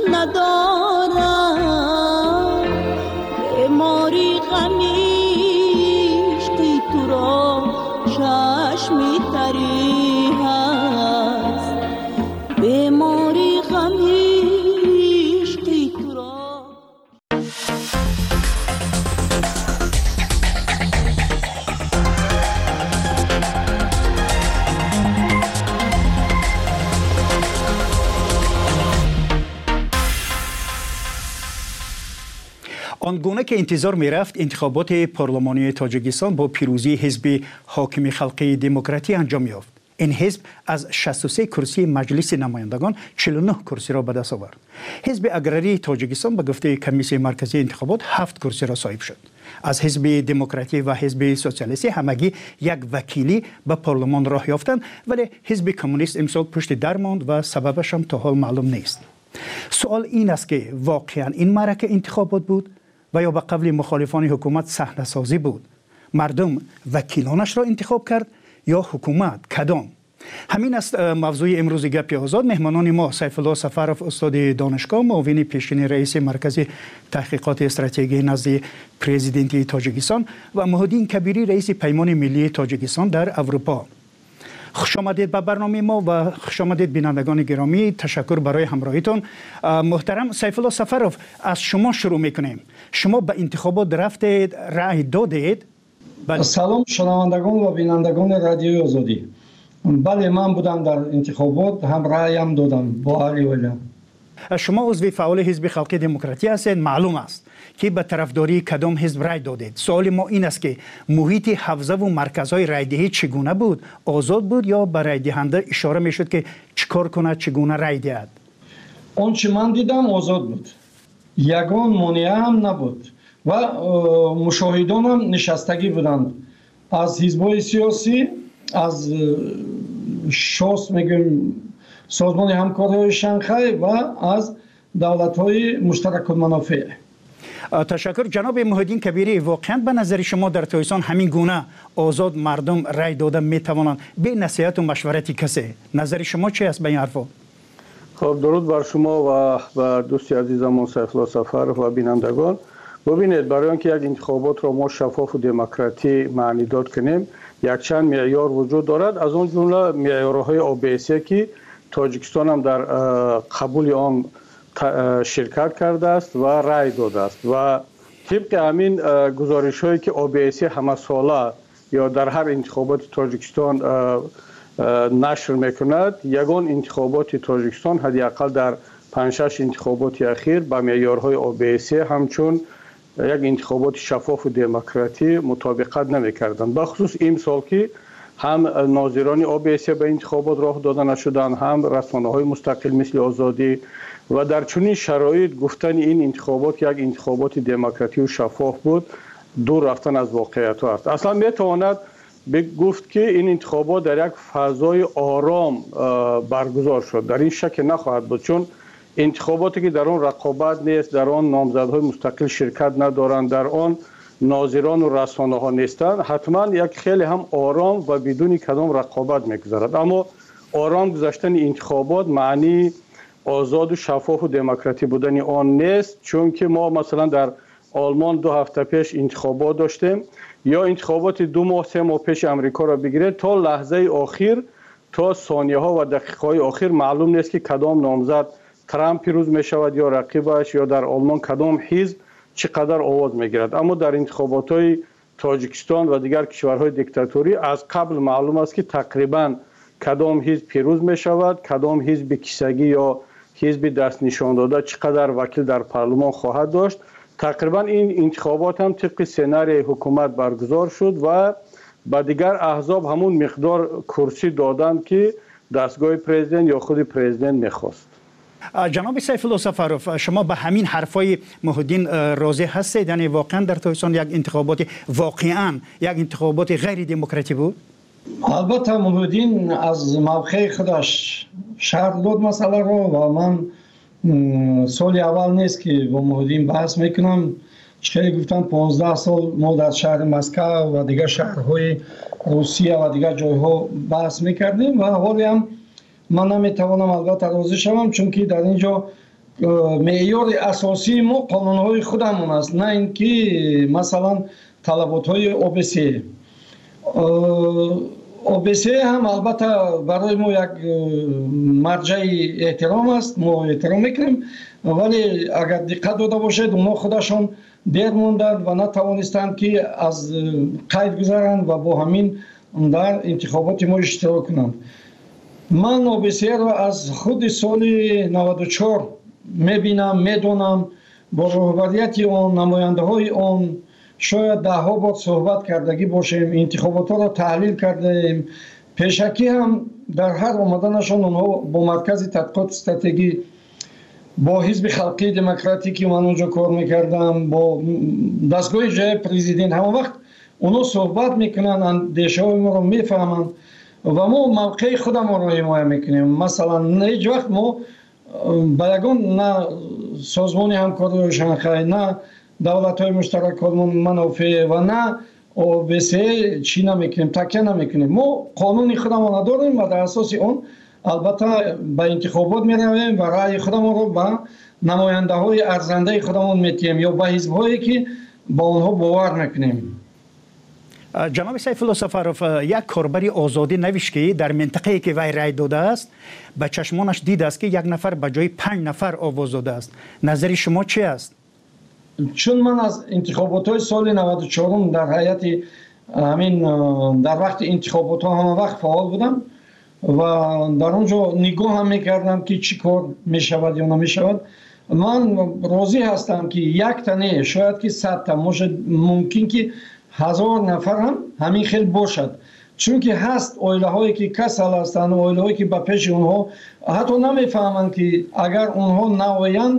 [SPEAKER 3] ندارم بیماری غمیشقی تو را چشمی تری هست بیماری غمیشقی تو را.
[SPEAKER 8] آنگونه که انتظار می رفت انتخابات پارلمانی تاجیکستان با پیروزی حزب حاکم خلقی دموکراتی انجام یافت. این حزب از شصت و سه کرسی مجلس نمایندگان چهل و نه کرسی را به دست آورد. حزب اگراری تاجیکستان به گفته کمیسیون مرکزی انتخابات هفت کرسی را صاحب شد. از حزب دموکراتی و حزب سوسیالیستی همگی یک وکیلی به پارلمان راه یافتند، ولی حزب کمونیست امسال پشت در ماند و سببش هم تا حال معلوم نیست. سوال این است که واقعا این معرکه انتخابات بود و یا به قول مخالفان حکومت صحنه سازی بود؟ مردم وکیلانش را انتخاب کرد یا حکومت؟ کدام؟ همین است موضوع امروز گپ آزاد. مهمانان ما سیف الله سفرов استاد دانشگاه، معاون پیشین رئیس مرکز تحقیقات استراتژی نزد پرزیدنت تاجیکستان و محمدین کبیری رئیس پیمان ملی تاجیکستان در اروپا. خوش آمدید به برنامه ما و خوش آمدید بینندگان گرامی. تشکر برای همراهیتون. محترم سیف الله سفرов، از شما شروع میکنیم. شما به انتخابات رفتید، رأی دادید؟
[SPEAKER 2] بله. سلام شنوندگان و بینندگان رادیوی آزادی. بله، من بودم در انتخابات، هم رأی هم دادم با علی ولیم.
[SPEAKER 8] شما عضو فعال حزب خلقی دموکراتی هستید. معلوم است که به طرفداری کدام حزب رأی دادید. سوال ما این است که محیط حوزه و مرکزهای رأیدهی چگونه بود؟ آزاد بود یا به رأی دهنده اشاره میشد که چیکار کنه، چگونه رأی دهد؟
[SPEAKER 2] آنچه من دیدم آزاد بود، یگان مانع هم نبود و مشاهدان هم نشستگی بودند، از حزب‌های سیاسی، از شاس میگیم سازمان همکاری شانگهای و از دولت‌های مشترک المنافع.
[SPEAKER 8] تشکر جناب محمدین کبیری. واقعا به نظر شما در تاجیکستان همین گونه آزاد مردم رأی داده میتوانند به نصیحت و مشورت کسی؟ نظر شما چی است به این حرفا؟
[SPEAKER 2] خب درود بر شما و بر دوستی عزیزم سیف الله سفرov و بینندگان. ببینید، برای اینکه یک انتخابات را ما شفاف و دموکراتی معنی داد کنیم، یک چند معیار وجود دارد. از اون جمله معیارهای او بی سی که تاجیکستان هم در قبول آن شرکت کرده است و رأی داده است و طبق همین گزارش هایی که او بی سی همه ساله یا در هر انتخابات تاجیکستان نشر میکند، یگان انتخابات تاجیکستان حداقل در پنج شش انتخابات اخیر با معیارهای او بی سی همچون یک انتخابات شفاف و دموکراتی مطابقت نمیکردند. بخصوص این سال که هم ناظران او بی سی به انتخابات راه داده نشدند، هم رسانه‌های مستقل مثل آزادی، و در چنین شرایط گفتن این انتخابات یک انتخابات دموکراتی و شفاف بود دور رفتن از واقعیت است. اصلا میتواند گفت که این انتخابات در یک فضای آرام برگزار شد. در این شک نخواهد بود، چون انتخاباتی که در آن رقابت نیست، در آن نامزدهای مستقل شرکت ندارند، در آن ناظران و رسانه ها نیستند، حتما یک خیلی هم آرام و بدون کدام رقابت میگذرد. اما آرام گذشتن انتخابات معنی آزاد و شفاف و دموکراتی بودن آن نیست، چون که ما مثلا در آلمان دو هفته پیش انتخابات داشتیم، یا انتخابات دو ماه سه ماه پیش امریکا را بگیرید، تا لحظه آخر، تا ثانیه ها و دقیقه های آخر معلوم نیست که کدام نامزد ترامپ پیروز می شود یا رقیبش، یا در آلمان کدام حزب چقدر آواز می گیرد. اما در انتخابات های تاجیکستان و دیگر کشورهای دیکتاتوری از قبل معلوم است که تقریبا کدام حزب پیروز می شود، کدام حزب کیسگی یا حزب دست نشان داده چقدر وکیل در پارلمان خواهد داشت. تقریبا این انتخابات هم طبق سناریوی حکومت برگزار شد و با دیگر احزاب همون مقدار کرسی دادند که دستگاه پرزیدنت یا خود پرزیدنت میخواست.
[SPEAKER 8] جناب سیف الله سفرov، شما به همین حرفای محمدین راضی هستید؟ یعنی واقعا در تاجیکستان یک انتخابات واقعا یک انتخابات غیر دموکراتی بود؟
[SPEAKER 2] البته محمدین از موقع خودش شرح داد مسئله رو و من سال اول نیست که با محمدین بحث میکنم. خیلی گفتم پانزده سال ما در شهر مسکو و دیگر شهرهای روسیه و دیگر جایها بحث میکردیم و حالی هم من نمیتوانم البته راضی شوم، چون که در اینجا
[SPEAKER 4] معیار اساسی ما قانون‌های خودمون است، نه اینکه مثلا طلبات‌های او بی سی. او بی سی هم البته برای ما یک مرجع احترام است، ما احترام میکنیم، ولی اگر دقت داده باشید اونا خودشون دیر موندند و نتوانستند که از قید گذرند و با همین در انتخابات ما اشتراک کنند. من او بی سی را از خود سال نود و چهار میبینم، میدونم، با رهبریت آن، نماینده های آن شاید ده ها بار صحبت کردگی باشیم، انتخابات را تحلیل کردیم. پیشکی هم در هر آمدنشان اونها با مرکز تحقیقات استراتژی، با حزب خلقی دموکراتیکی من اونجا کار میکردم، با دستگاه جای پرزیدنت، همه وقت اونها صحبت میکنن، اندیشه های ما رو میفهمند و ما موقع خودم رو حمایت میکنیم. مثلا هیچ وقت ما با یگان نه سازمان همکاری شانگهای، نه دولت های مشترک منافع و نه او بی سی چی نمیکنیم، تکیه نمیکنیم. ما قانون خودمون نداریم و در اساس اون البته به انتخابات میرویم و رأی خودمون رو به نماینده های ارزنده خودمون میتیم یا به حزب هایی که با اونها باور میکنیم.
[SPEAKER 8] جناب سیف الله سفروف، یک کاربری آزادی نوشت که در منطقه‌ای که وی رای داده است به چشمانش دیده است که یک نفر به جای پنج نفر آواز داده است. نظر شما چی است؟
[SPEAKER 4] چون من از انتخابات های سال نود و چهار در هیئت همین در وقت انتخابات ها همه وقت فعال بودم و در اونجا نگاه هم میکردم که چی کار میشود یا نمیشود. من راضی هستم که یک تنه شاید که صد تا ممکن که هزار نفر هم همین خیلی باشد، چون که هست اویله هایی که کسل هستند، اویله هایی که به پیش اونها حتی نمیفهمند که اگر اونها نوایند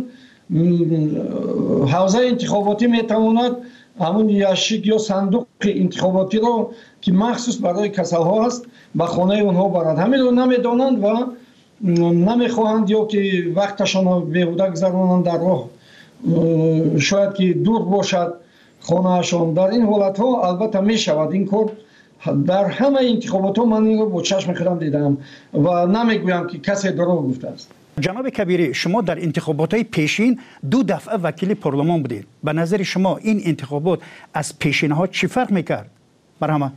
[SPEAKER 4] حوزه انتخاباتی میتواند همون یاشیک یا صندوق انتخاباتی رو که مخصوص برای کسل ها هست به خانه اونها برد. همین رو نمیدانند و نمیخواهند یا که وقتشان رو بیهوده گذرانند در راه، شاید که دور باشد خانهشان. در این حالت ها البته می شود این کار. در همه انتخابات ها من این رو با چشم خودم دیدم و نمیگویم که کسی دروغ گفته است.
[SPEAKER 8] جناب کبیری، شما در انتخابات های پیشین دو دفعه وکیل پارلمان بودید. به نظر شما این انتخابات از پیشین ها چی فرق میکرد؟ برهمه؟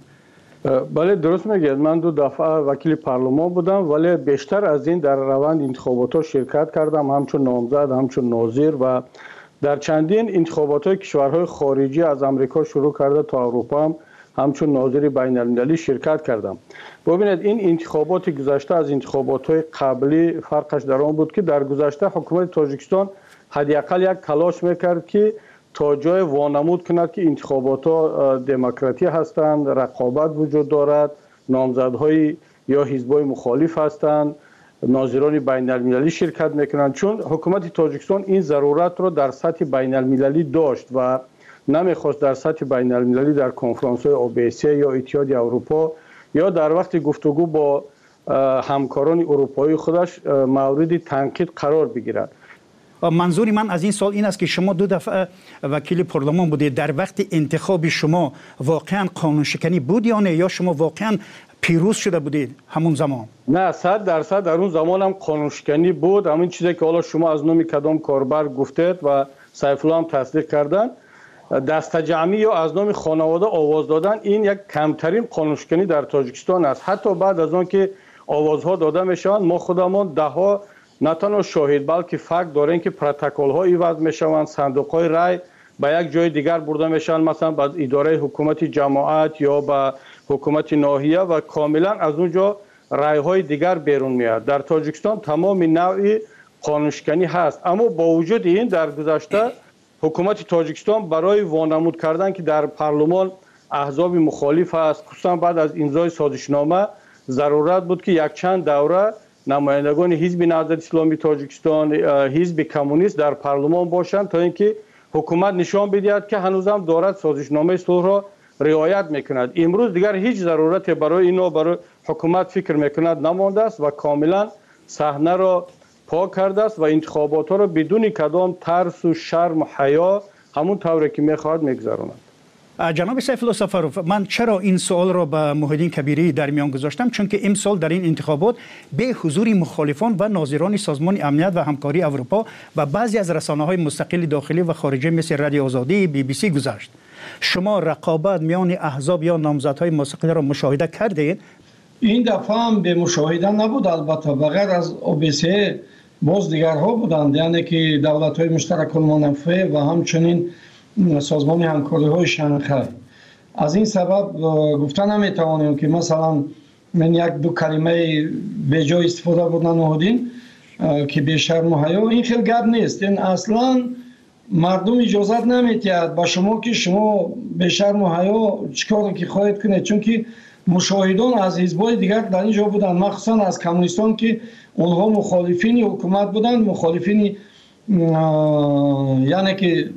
[SPEAKER 2] بله درست میگید، من دو دفعه وکیل پارلمان بودم ولی بیشتر از این در روند انتخابات ها شرکت کردم، همچون نامزد، همچون ناظر و در چندین انتخابات های کشورهای خارجی از امریکا شروع کرده تا اروپا هم همچون ناظر بین المللی شرکت کردم. ببینید این انتخابات گذشته از انتخابات های قبلی فرقش در آن بود که در گذشته حکومت تاجیکستان حداقل یک تلاش میکرد که تا جای وانمود کند که انتخابات ها دموکراتی هستند، رقابت وجود دارد، نامزدهای یا حزبای مخالف هستند، ناظران بین المللی شرکت میکنند. چون حکومت تاجیکستان این ضرورت را در سطح بین المللی داشت و نمیخواست در سطح بین المللی در کنفرانس های او بی سی یا اتحادیه اروپا یا در وقت گفتگو با همکاران اروپایی خودش مورد تنقید قرار بگیرد.
[SPEAKER 8] منظور من از این سال این است که شما دو دفعه وکیل پارلمان بودید. در وقت انتخاب شما واقعا قانون شکنی بود یا نه، یا شما واقعا پیروز شده بودید همون زمان؟
[SPEAKER 2] نه، صد درصد در اون زمان هم قانون شکنی بود. همین چیزی که حالا شما از نام کدام کاربر گفتید و سیف الله هم تصدیق کردن، دست جمعی یا از نام خانواده آواز دادن این یک کمترین قانون شکنی در تاجیکستان است. حتی بعد از آن که آوازها داده میشوند ما خودمان ده ها نه تنها شاهد بلکه فکت داریم که پروتکل ها ایواز میشوند، صندوق های رای به یک جای دیگر برده میشن، مثلا به اداره حکومت جماعت یا به حکومت ناحیه و کاملا از اونجا رای های دیگر بیرون میاد. در تاجیکستان تمام نوع قانون شکنی هست، اما با وجود این در گذشته حکومت تاجیکستان برای وانمود کردن که در پارلمان احزاب مخالف است، خصوصا بعد از امضای سازشنامه ضرورت بود که یک چند دوره نمایندگان حزب نهضت اسلامی تاجیکستان، حزب کمونیست در پارلمان باشند تا اینکه حکومت نشان بدهد که هنوزم دارد سازشنامه صلح را رعایت میکند. امروز دیگر هیچ ضرورت برای اینا برای حکومت فکر میکند نمانده است و کاملا صحنه را پاک کرده است و انتخابات ها را بدون کدام ترس و شرم و حیا همون طوری که میخواهد میگذراند.
[SPEAKER 8] جناب سیفالله سفروف، من چرا این سوال را به محیدین کبیری در میان گذاشتم؟ چون که امسال در این انتخابات به حضور مخالفان و ناظران سازمان امنیت و همکاری اروپا و بعضی از رسانه‌های مستقل داخلی و خارجی مثل رادیو آزادی، بی بی سی گذشت. شما رقابت میان احزاب یا نامزدهای مستقل را مشاهده کردید؟
[SPEAKER 4] این دفعه هم به مشاهده نبود، البته بغیر از او بی سی باز دیگرها بودند، یعنی که دولت‌های مشترک المنافع و همچنین سازمان همکاری های شانگهای. از این سبب گفتن نمیتوانیم که مثلا من یک دو کلمه به جای استفاده بودن نهادین که به شرم و حیا، این خیلی گپ نیست. این اصلا مردم اجازت نمیتید با شما که شما به شرم و حیا چیکار که خواهید کنید، چون که مشاهدان از حزب‌های دیگر در اینجا بودن، مخصوصا از کمونیستان که اونها مخالفین حکومت بودند، مخالفین یعنی که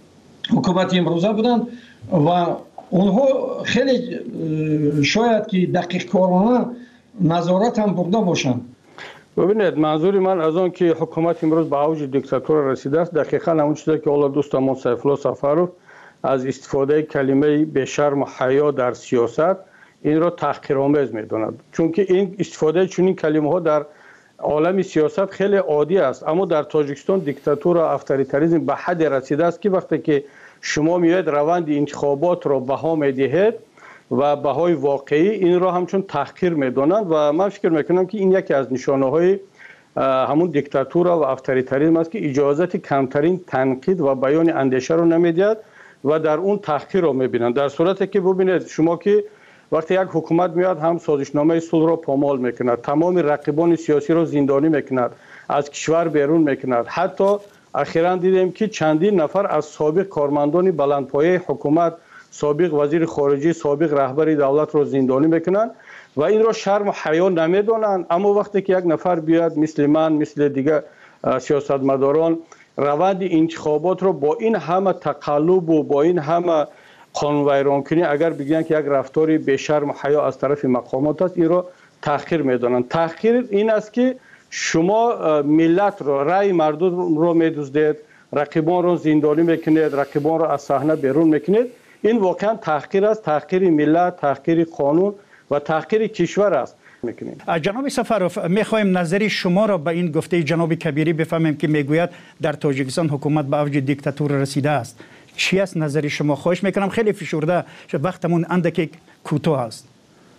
[SPEAKER 4] حکومت امروزه بودند و اونها خیلی شاید که دقیق کارانه نظارت هم برده باشند.
[SPEAKER 2] ببینید، منظور من از آن که حکومت امروز به اوج دیکتاتور رسیده است، دقیقاً همون چیزی که حالا دوستمون سیفالله سفروف از استفاده کلمه به شرم و حیا در سیاست این را تحقیرآمیز می‌داند، چون که این استفاده چنین کلمه‌ها در عالم سیاست خیلی عادی است. اما در تاجیکستان دیکتاتور و افطاریتاریسم به حد رسیده است که وقتی که شما میاید روند انتخابات را بها میدهید و بهای واقعی این را همچون تحقیر میدانند و من فکر میکنم که این یکی از نشانه های همون دیکتاتور و افطاریتاریسم است که اجازت کمترین تنقید و بیان اندیشه رو نمیدهد و در اون تحقیر رو میبینند. در صورتی که ببینید شما که وقتی یک حکومت میاد هم سازشنامه صلح را پامال میکند، تمام رقیبان سیاسی را زندانی میکند، از کشور بیرون میکند. حتی اخیراً دیدیم که چندین نفر از سابق کارمندان بلندپایه حکومت، سابق وزیر خارجه، سابق رهبر دولت را زندانی میکنند و این را شرم و حیا نمیدانند. اما وقتی که یک نفر بیاد مثل من، مثل دیگر سیاستمداران روند انتخابات را با این همه تقلب و با این همه قانون ویران کنی اگر بگن که یک رفتاری به شرم و حیا از طرف مقامات است، این را تحقیر میدانند. تحقیر این است که شما ملت را، رأی مردم را میدزدید، رقیبان را زندانی میکنید، رقیبان را از صحنه بیرون میکنید. این واقعا تحقیر است، تحقیر ملت، تحقیر قانون و تحقیر کشور است. میکنید.
[SPEAKER 8] جناب سفروف، میخوایم نظری شما را به این گفته جناب کبیری بفهمیم که میگوید در تاجیکستان حکومت به اوج دیکتاتور رسیده است. چی است نظری شما؟ خواهش میکنم، خیلی فشرده وقتمون اندک کوتاه است.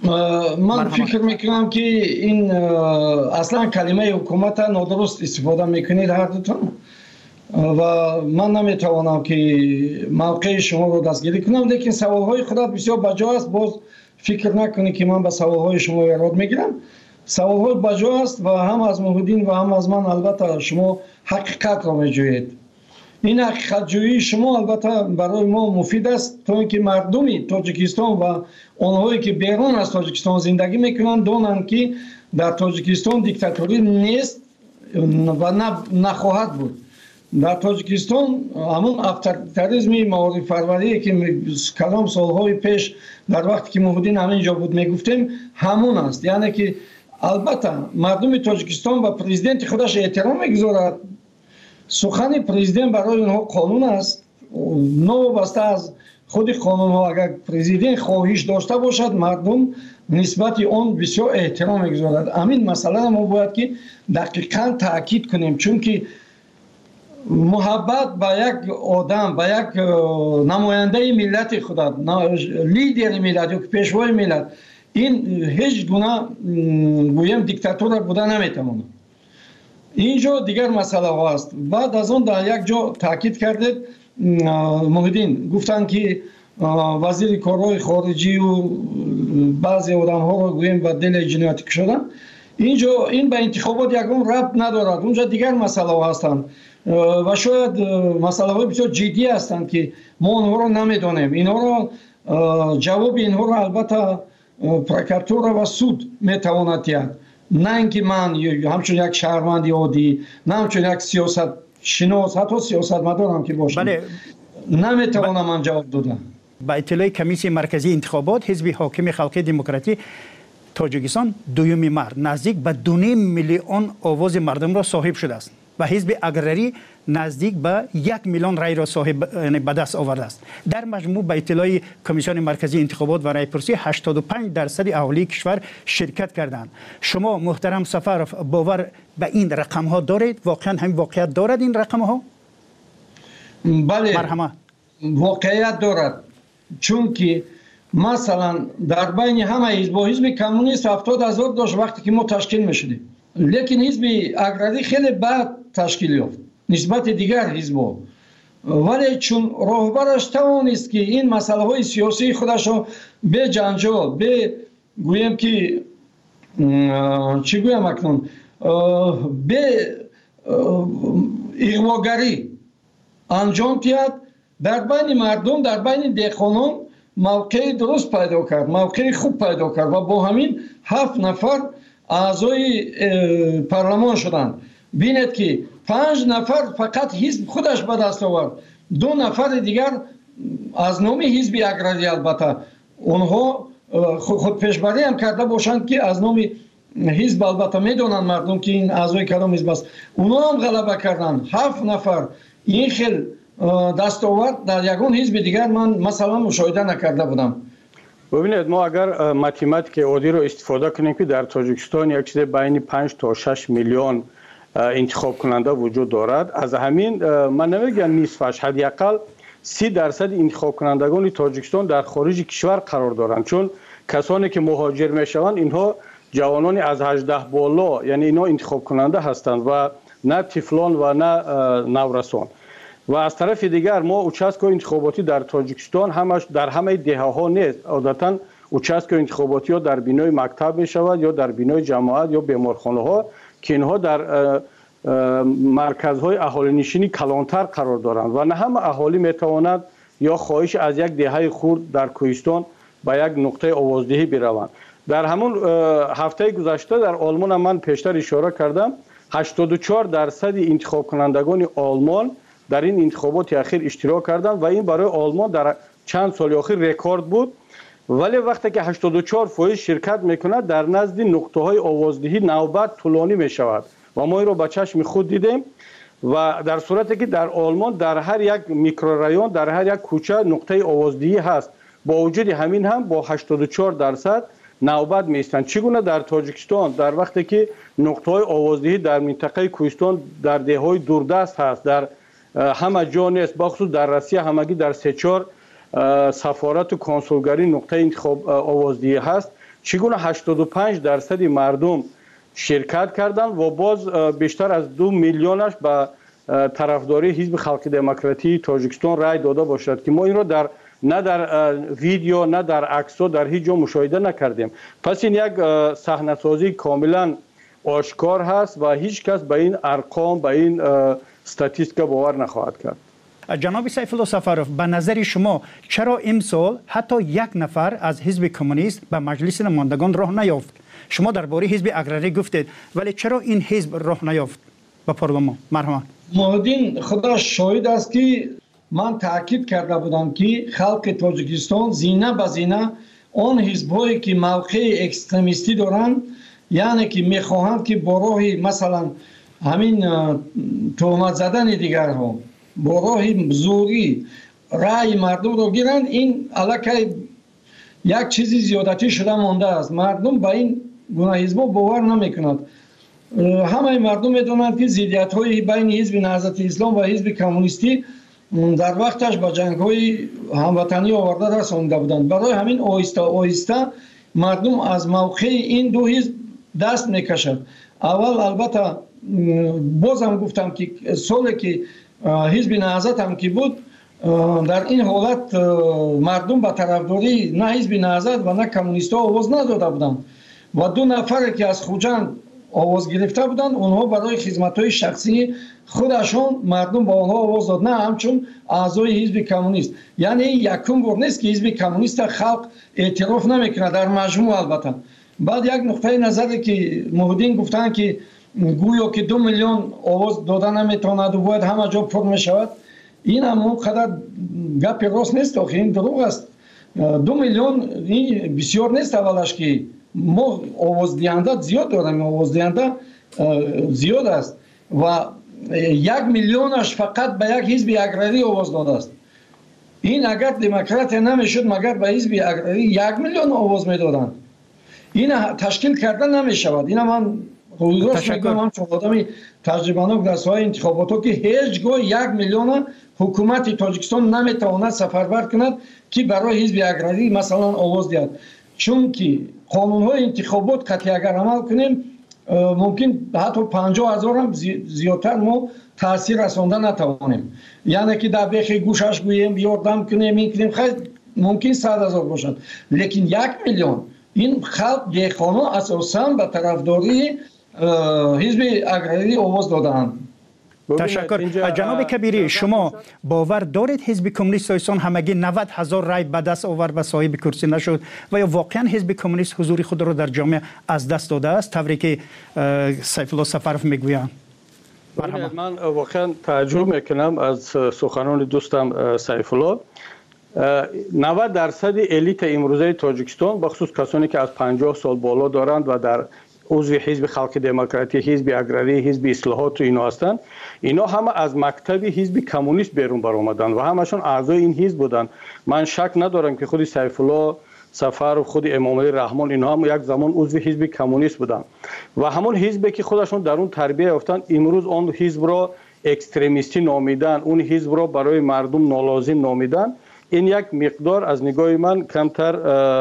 [SPEAKER 4] من فکر میکنم که این اصلا کلمه حکومت نادرست استفاده میکنید هر دوتون و من نمیتوانم که موقع شما رو دستگیری کنم، لیکن سوالهای خودت بسیار بجا است. باز فکر نکنید که من به سوالهای شما ایراد میگیرم. سوالهای بجا است و هم از محیدین و هم از من البته شما حقیقت را میجویید. این حقیقت جویی شما البته برای ما مفید است تا اینکه مردمی تاجیکستان و آنهایی که بیرون از تاجیکستان زندگی میکنند دانند که در تاجیکستان دیکتاتوری نیست و نخواهد بود. در تاجیکستان همون افطاریتاریسم معارف پروری که کلام سالهای پیش در وقتی که محیدین همینجا بود میگفتیم همون است. یعنی که البته مردم تاجیکستان و پرزیدنت خودش احترام میگذارد. سخن پرزیدنت برای اونها قانون است، نوابسته از خود قانون ها. اگر پرزیدنت خواهش داشته باشد مردم نسبت آن بسیار احترام میگذارد. همین مسئله ما باید که دقیقاً تاکید کنیم، چون که محبت به یک آدم، به یک نماینده ملت خودت، لیدر ملت یا پیشوای ملت، این هیچ گونه گویم دیکتاتور بوده نمیتونه. اینجا دیگر مسئله ها است. بعد از اون در یک جا تاکید کردید محیدین، گفتن که وزیر کارهای خارجی و بعضی آدم ها رو گویم به دل جنایتی کشیدن. اینجا این به انتخابات یکم ربط ندارد، اونجا دیگر مسئله ها هستند و شاید مسئله های بسیار جدی هستند که ما اونها رو نمیدانیم. اینها رو جواب اینها رو البته پروکراتور و سود میتواند دهد، نه اینکه من همچون یک شهروند عادی، نه همچون یک سیاست شناس، حتی سیاست مدارم که باشم، بله. نمیتوانم من جواب دادم.
[SPEAKER 8] با اطلاع کمیسیون مرکزی انتخابات، حزب حاکم خلق دموکراتی تاجیکستان دویمین مرد نزدیک به دو نیم میلیون آواز مردم را صاحب شده است و حزب اگرری نزدیک به یک میلیون رای را صاحب یعنی به دست آورده است. در مجموع به اطلاع کمیسیون مرکزی انتخابات و رایپرسی هشتاد و پنج درصد اهالی کشور شرکت کردند. شما محترم سفرов باور به این رقم ها دارید؟ واقعا همین واقعیت دارد این رقم ها؟
[SPEAKER 4] بله
[SPEAKER 8] مرحمت
[SPEAKER 4] واقعیت دارد، چون که مثلا در بین همه حزب و حزب کمونیست هفتاد هزار داشت وقتی که ما تشکیل میشدیم، لیکن حزب اگراری خیلی بعد تشکیل یافت نسبت دیگر حزب‌ها، ولی چون راهبرش توانست که این مسئله های سیاسی خودش رو به جنجال به گویم که چی گویم اکنون به اغواگری انجام دهد، در بین مردم در بین دهقانان موقع درست پیدا کرد، موقع خوب پیدا کرد و با همین هفت نفر اعضای پارلمان شدند. بینید که پنج نفر فقط حزب خودش به دست آورد، دو نفر دیگر از نام حزب اگراری، البته اونها خود پیشبری هم کرده باشند که از نام حزب، البته میدونن مردم که این اعضای کدام حزب است، اونها هم غلبه کردند. هفت نفر این خیل دستاورد در یگان حزب دیگر من مثلا مشاهده نکرده بودم.
[SPEAKER 2] ببینید ما اگر ماتماتیک عادی رو استفاده کنیم که در تاجیکستان یک چیز بین پنج تا شش میلیون انتخاب کننده وجود دارد، از همین من نمیگم نصفش، حداقل سی درصد انتخاب کنندگان تاجیکستان در خارج کشور قرار دارند، چون کسانی که مهاجر میشوند اینها جوانان از هجده بالا، یعنی اینا انتخاب کننده هستند و نه طفلان و نه نورسان. و از طرف دیگر ما اوچاسکای انتخاباتی در تاجیکستان همش در همه دهه ها نیست، عادتا اوچاسکای انتخاباتی ها در بینای مکتب می شود یا در بینای جماعت یا بیمارخانه ها که اینها در مرکزهای اهالی نشینی کلانتر قرار دارند و نه همه اهالی می تواند یا خواهش از یک دهه خرد در کوهستان به یک نقطه آوازدهی بروند. در همون هفته گذشته در آلمان من پیشتر اشاره کردم هشتاد و چهار درصد انتخاب کنندگان آلمان در این انتخابات اخیر اشتراک کردند و این برای آلمان در چند سال اخیر رکورد بود. ولی وقتی که هشتاد و چهار درصد شرکت میکند در نزد نقطه های آوازدهی نوبت طولانی میشود و ما این رو با چشم خود دیدیم و در صورتی که در آلمان در هر یک میکرورایون در هر یک کوچه نقطه آوازدهی هست، با وجود همین هم با هشتاد و چهار درصد نوبت میستند. چگونه در تاجیکستان در وقتی که نقطه های آوازدهی در منطقه کوهستان در دههای دوردست هست، در همه جا نیست، بخصوص در روسیه همگی در سه چهار سفارت و کنسولگری نقطه انتخاب آوازدهی هست، چگونه هشتاد و پنج درصد مردم شرکت کردند و باز بیشتر از دو میلیونش به طرفداری حزب خلق دموکراتی تاجیکستان رای داده باشد که ما این را در نه در ویدیو نه در عکس در هیچ جا مشاهده نکردیم. پس این یک صحنه سازی کاملا آشکار هست و هیچ کس به این ارقام به این استاتیستیکا باور نخواهد کرد.
[SPEAKER 8] جناب سیف الله سفرов به نظر شما چرا امسال حتی یک نفر از حزب کمونیست به مجلس نمایندگان راه نیافت؟ شما درباره حزب اگراری گفتید، ولی چرا این حزب راه نیافت به پارلمان؟ مرحبا.
[SPEAKER 4] مهدین خدا شاهد است که من تاکید کرده بودم که خلق تاجیکستان زینه به زینه آن حزب‌هایی که موقع اکستریمیستی دارند، یعنی که میخواهند که با راه مثلا همین تهمت زدن دیگرها با راه زوری رأی مردم رو گیرند، این علاقه یک چیزی زیادتی شده مانده است. مردم با این گونه حزب‌ها باور نمیکنند. همه مردم میدونند که ضدیت‌های بین حزب نهضت اسلام و حزب کمونیستی در وقتش با جنگ‌های هموطنی آورده رسانده بودند. برای همین آهسته آهسته مردم از موقع این دو حزب دست میکشند. اول البته بازم گفتم که سالی که حزب نهضت هم که بود، در این حالت مردم به طرفداری نه حزب نهضت و نه کمونیست‌ها آواز نداده بودند و دو نفر که از خوجند آواز گرفته بودند، اونها برای خدمت‌های شخصی خودشون مردم با اونها آواز داد، نه همچون اعضای حزب کمونیست. یعنی یکم بار نیست که حزب کمونیست خلق اعتراف نمیکنه در مجموع. البته بعد یک نقطه نظری که مهدین گفتن که گویا که دو میلیون آواز دادن نمیتواند و باید همه جا پر میشود، این هم اونقدر گپ راست نیست، آخه این دروغ است. دو میلیون این بسیار نیست. اولش که ما آواز دهنده زیاد داریم، آواز دهنده زیاد است و یک میلیونش فقط به یک حزب اگراری آواز داده است. این اگر دموکراتیا نمیشد مگر به حزب اگراری یک میلیون آواز میدادند. این تشکیل کردن نمیشود. این من روز میگم من چون آدمی تجربه‌ناک در ساحه انتخابات که هیچگاه یک میلیون حکومت تاجیکستان نمیتواند سفربر کند که برای حزب اگراری مثلا آواز دهد. چون که قانون‌های انتخابات قطعی اگر عمل کنیم ممکن حتی پنجاه هزار هم زیادتر ما تاثیر رساندن نتوانیم. یعنی که در بیخ گوشش گوییم یاردم کنیم این کنیم خیلی ممکن صد هزار باشد. لیکن یک میلیون این خلق دیخانه اساساً به طرفداری حزب اگراری آواز دادند.
[SPEAKER 8] تشکر. جناب کبیری، شما باور دارید حزب کمونیست تاجیکستان همگی نود هزار رای به دست آورد و صاحب کرسی نشد و یا واقعا حزب کمونیست حضور خود را در جامعه از دست داده است طوری که سیف الله سفرف میگویند؟
[SPEAKER 2] من واقعا تعجب میکنم از سخنان دوستم سیف الله. نود درصد الیت امروزه تاجیکستان بخصوص کسانی که از پنجاه سال بالا دارند و در عضو حزب خلق دموکراتی، حزب اگراری، حزب اصلاحات و اینا هستند، اینا همه از مکتب حزب کمونیست بیرون بر آمدند و همشون اعضای این حزب بودند. من شک ندارم که خود سیف الله سفر و خود امام علی رحمان اینا هم یک زمان عضو حزب کمونیست بودند و همون حزبی که خودشون در اون تربیت یافتند امروز اون حزب را اکستریمیستی نامیدن، اون حزب را برای مردم نالازم نامیدن. این یک مقدار از نگاه من کمتر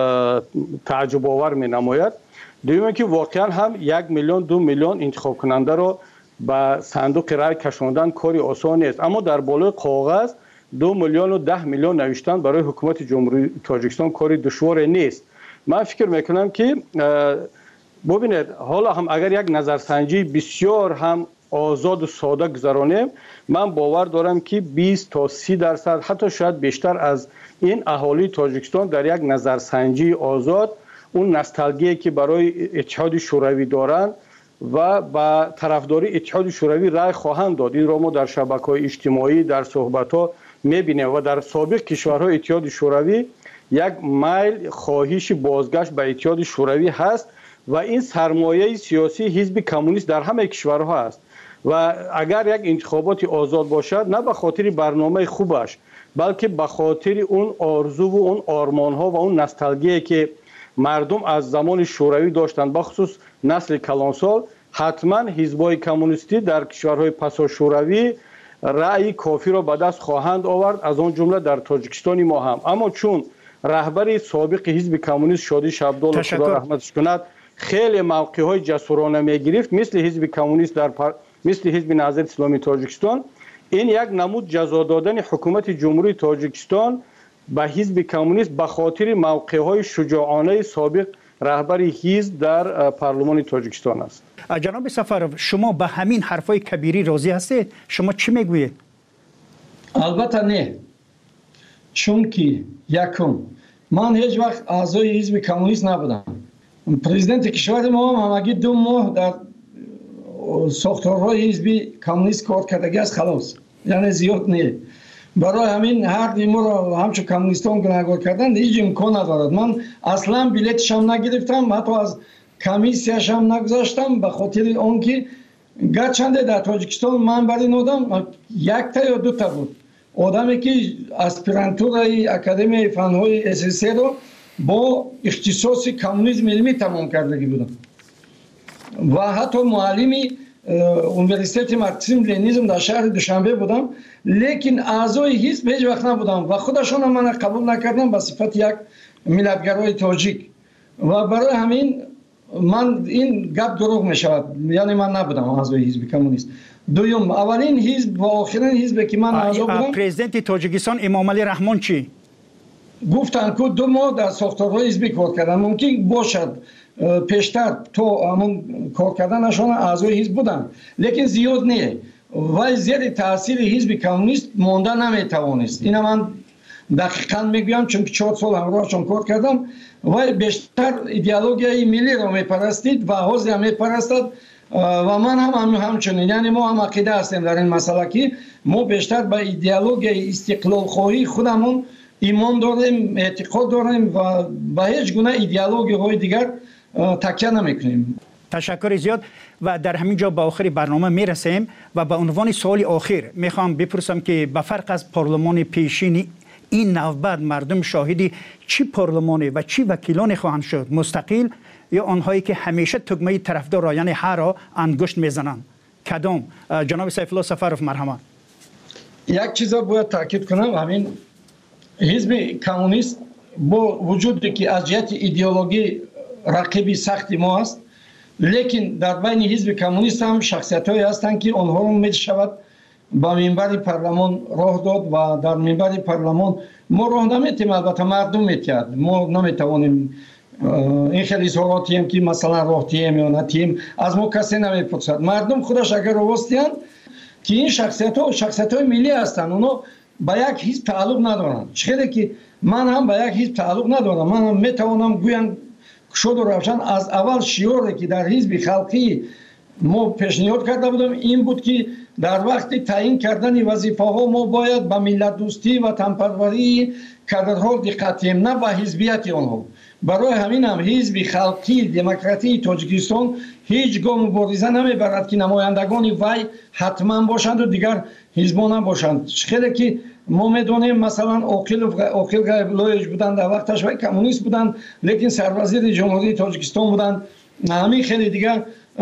[SPEAKER 2] تعجب آور می نماید. دوم که واقعا هم یک میلیون دو میلیون انتخاب کننده را به صندوق رای کشاندن کاری آسان نیست، اما در بالای کاغذ دو میلیون و ده میلیون نوشتن برای حکومت جمهوری تاجیکستان کاری دشوار نیست. من فکر میکنم که ببینید حالا هم اگر یک نظرسنجی بسیار هم آزاد و ساده گذرانیم، من باور دارم که بیست تا سی درصد حتی شاید بیشتر از این اهالی تاجیکستان در یک نظرسنجی آزاد اون نوستالژی که برای اتحاد شوروی دارند و با طرفداری اتحاد شوروی رای خواهند داد. این را ما در شبکه‌های اجتماعی در صحبت‌ها می‌بینیم و در سابق کشورهای اتحاد شوروی یک میل خواهش بازگشت به اتحاد شوروی هست و این سرمایه سیاسی حزب کمونیست در همه کشورها است و اگر یک انتخابات آزاد باشد نه به خاطر برنامه خوبش بلکه به خاطر اون آرزو و اون آرمان‌ها و اون نوستالژی که مردم از زمان شوروی داشتند، بخصوص نسل کلانسال، حتما حزب‌های کمونیستی در کشورهای پسا شوروی رأی کافی را به دست خواهند آورد، از آن جمله در تاجیکستان ما هم. اما چون رهبر سابق حزب کمونیست شادی شبدال خدا رحمتش کند خیلی موقع‌های جسورانه می‌گرفت مثل حزب کمونیست در پر... مثل حزب نهضت اسلامی تاجیکستان، این یک نمود جزا دادن حکومت جمهوری تاجیکستان به حزب کمونیست به خاطر موقع‌های شجاعانه سابق رهبر حزب در پارلمان تاجیکستان است.
[SPEAKER 8] جناب سفرов شما به همین حرفای کبیری راضی هستید؟ شما چی میگویید؟
[SPEAKER 4] البته نه. چون که یکم من هیچ وقت اعضای حزب کمونیست نبودم. پرزیدنت کشور ما هم همگی دو ماه در ساختارهای حزب کمونیست کار کردگی است خلاص. یعنی زیاد نه. برای همین هر دیمو را همچون کمونیستان گناهکار کردن هیچ امکان ندارد. من اصلا بلیتش هم نگرفتم، حتی از کمیسیش هم نگذاشتم به خاطر آنکه گرچنده در تاجیکستان من برای نودم یک تا یا دو تا بود آدمی که اسپیرانتورای اکادمی فنهای اس اس رو با اختصاص کمونیسم علمی تمام کردگی بودم و حتی معلمی اونیورسیته مارکسیسم لنینیسم در شهر دوشنبه بودم، لیکن اعضای حزب هیچ وقت نبودم و خودشون هم من قبول نکردم به صفت یک ملتگرای تاجیک و برای همین من این گپ دروغ می شود، یعنی من نبودم اعضای حزب کمونیست. دوم اولین حزب و آخرین حزب که من اعضا بودم
[SPEAKER 8] پرزیدنت تاجیکستان امام علی رحمان چی
[SPEAKER 4] گفتن که دو ماه در ساختارهای حزبی کار کردن، ممکن باشد پیشتر تو همون کار کردنشان اعضای حزب بودن لیکن زیاد نه و زیر تاثیر حزب کمونیست مانده نمیتوانست. اینا من دقیقاً میگویم چون که چهار سال همراهشان کار کردم و بیشتر ایدئولوژی ملی را میپرستید و حزب هم میپرستد و من هم, هم همچنین، یعنی ما هم عقیده هستیم در این مسئله که ما بیشتر به ایدئولوژی استقلال خواهی خودمون ایمان داریم، اعتقاد داریم و به هیچ گونه ایدئولوژی های دیگر تکیه نمیکنیم.
[SPEAKER 8] تشکر زیاد و در همین جا به آخر برنامه میرسیم و به عنوان سوال آخر میخوام بپرسم که به فرق از پارلمان پیشین این نوبت مردم شاهدی چی پارلمانی و چی وکیلانی خواهند شد؟ مستقل یا آنهایی که همیشه تگمه طرفدار را یعنی هر را انگشت میزنند؟ کدام؟ جناب سیف الله سفرов مرحمت.
[SPEAKER 4] یک چیز باید تاکید کنم، همین حزب کمونیست با وجودی که از جهت ایدئولوژی رقیبی سختی ما است، لیکن در بین حزب کمونیست هم شخصیت‌هایی هستند که آنها را می‌شود با منبر پارلمان راه داد و در منبر پارلمان ما راه نمیتیم، البته مردم میتید، ما نمیتوانیم این خیلی اظهاراتی هم که مثلا راه تیم یا نتیم از ما کسی نمیپرسد. مردم خودش اگر راستیان که این شخصیت ها شخصیت های ملی هستند، اونا به یک حزب تعلق ندارند. چه که من هم به یک حزب تعلق ندارم، من هم میتوانم گویم شد و روشن از اول شعاری که در حزب خلقی ما پیشنهاد کرده بودم این بود که در وقت تعیین کردن وظیفه ها ما باید به ملت دوستی و تنپروری کادرها دقت کنیم، نه به حزبیت آنها. برای همین هم حزب خلقی دموکراتی تاجیکستان هیچ گام مبارزه نمیبرد که نمایندگان وی حتما باشند و دیگر حزبان هم باشند. خیلی که ما میدونیم مثلا عاقل عاقل غیبلویج بودن در وقتش و کمونیست بودن، لیکن سروزیر جمهوری تاجیکستان بودن. همین خیلی دیگر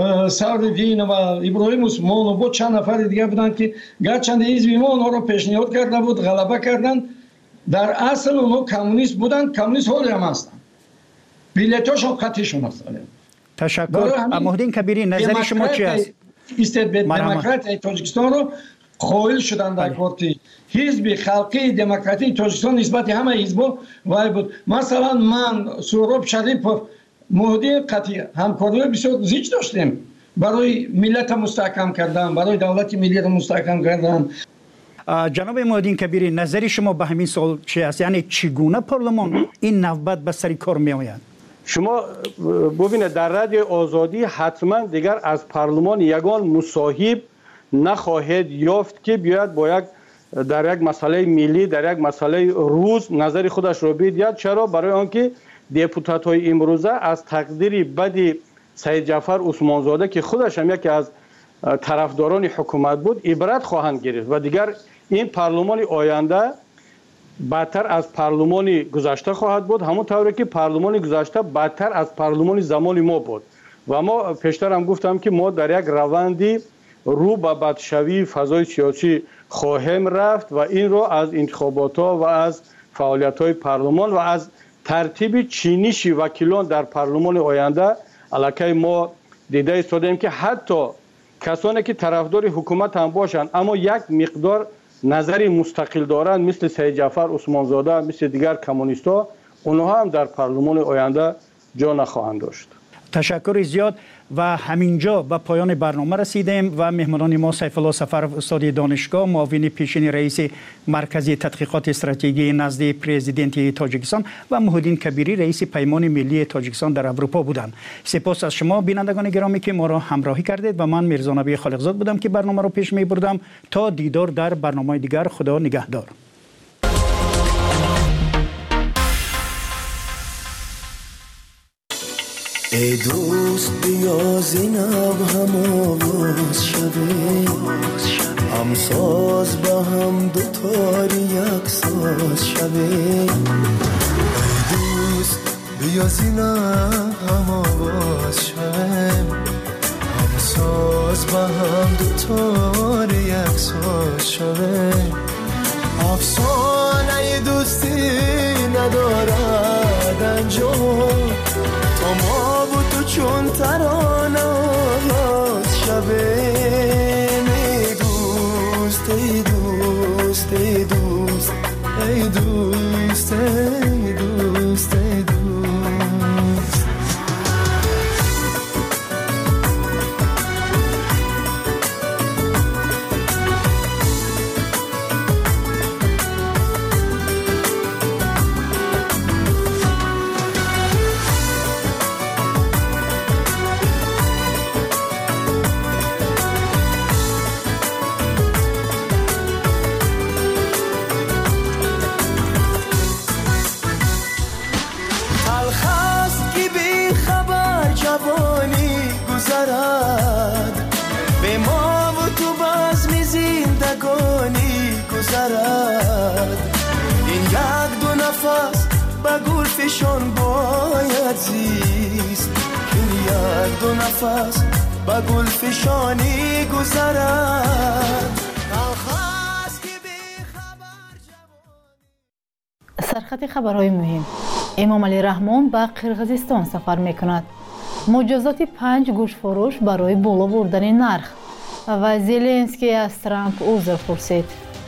[SPEAKER 4] سردین و ابراهیم عثمان و بود چند نفر دیگر بودن که گرچند حزب ما اونها رو پیشنهاد کرده بود، غلبه کردن. در اصل اونها کمونیست بودن، کمونیست حالی هم هستن، بیلیتاشون خطیشون هستن.
[SPEAKER 8] تشکر. محمدین کبیری نظری شما چی است؟
[SPEAKER 4] استبداد دموکرات تاجیکستان رو قائل شدن در کارتی حزب خلقی دموکراتی تاجیکستان نسبت همه حزبا وای بود. مثلا من سهراب شریفов محمدی قطعی همکاری بسیار زیاد داشتیم برای ملت مستحکم کردن، برای دولت ملی را مستحکم کردن.
[SPEAKER 8] جناب محمدین کبیری نظری شما به همین سوال چی است؟ یعنی چگونه پارلمان این نوبت به سر کار می آید؟
[SPEAKER 2] شما ببینید در رادیو آزادی حتما دیگر از پارلمان یگان مصاحب نخواهد یافت که بیاید با یک در یک مسئله ملی در یک مسئله روز نظر خودش رو بگوید. چرا؟ برای آنکه دپوتات های امروزه از تقدیر بدی سید جعفر عثمانزاده که خودش هم یکی از طرفداران حکومت بود عبرت خواهند گرفت و دیگر این پارلمان آینده بدتر از پارلمان گذشته خواهد بود، همون طوری که پارلمان گذشته بدتر از پارلمان زمان ما بود. و ما پیشتر هم گفتم که ما در یک روندی رو به بدشوی فضای سیاسی خواهیم رفت و این رو از انتخابات ها و از فعالیت های پارلمان و از ترتیب چینیش وکیلان در پارلمان آینده علاقه ما دیده ایستادیم که حتی کسانی که طرفدار حکومت هم باشند اما یک مقدار نظری مستقل دارند مثل سید جعفر عثمانزاده، مثل دیگر کمونیست‌ها، اونها هم در پارلمان آینده جا نخواهند داشت.
[SPEAKER 8] تشکر زیاد و همینجا به پایان برنامه رسیدیم و مهمانان ما سیف الله سفرov استاد دانشگاه، معاون پیشین رئیس مرکز تحقیقات استراتژی نزد پرزیدنت تاجیکستان و محمدین کبیری رئیس پیمان ملی تاجیکستان در اروپا بودند. سپاس از شما بینندگان گرامی که ما را همراهی کردید و من میرزا نبی خالقزاد بودم که برنامه را پیش می بردم. تا دیدار در برنامه دیگر، خدا نگهدار.
[SPEAKER 5] ای دوست بیا زینب هم آواز شده، هم ساز با هم دوتاری یک ساز شده. ای دوست بیا زینب هم آواز شده، هم ساز با هم دوتاری یک ساز شده. افسانه دوستی ندارد انجام، تو ما بود تو چون ترانه آغاز شبه. ای دوست ای دوست ای دوست ای دوست ای دوست ای دوست. این یک دو نفس به گل فشان باید زیست، این یک دو نفس به گل فشانی گذرد.
[SPEAKER 1] سرخط خبرهای مهم. امام علی رحمان به قرغیزستان سفر میکند. مجازات پنج گوشت فروش برای بالا بردن نرخ و زلنسکی از ترامپ عذر پرسید.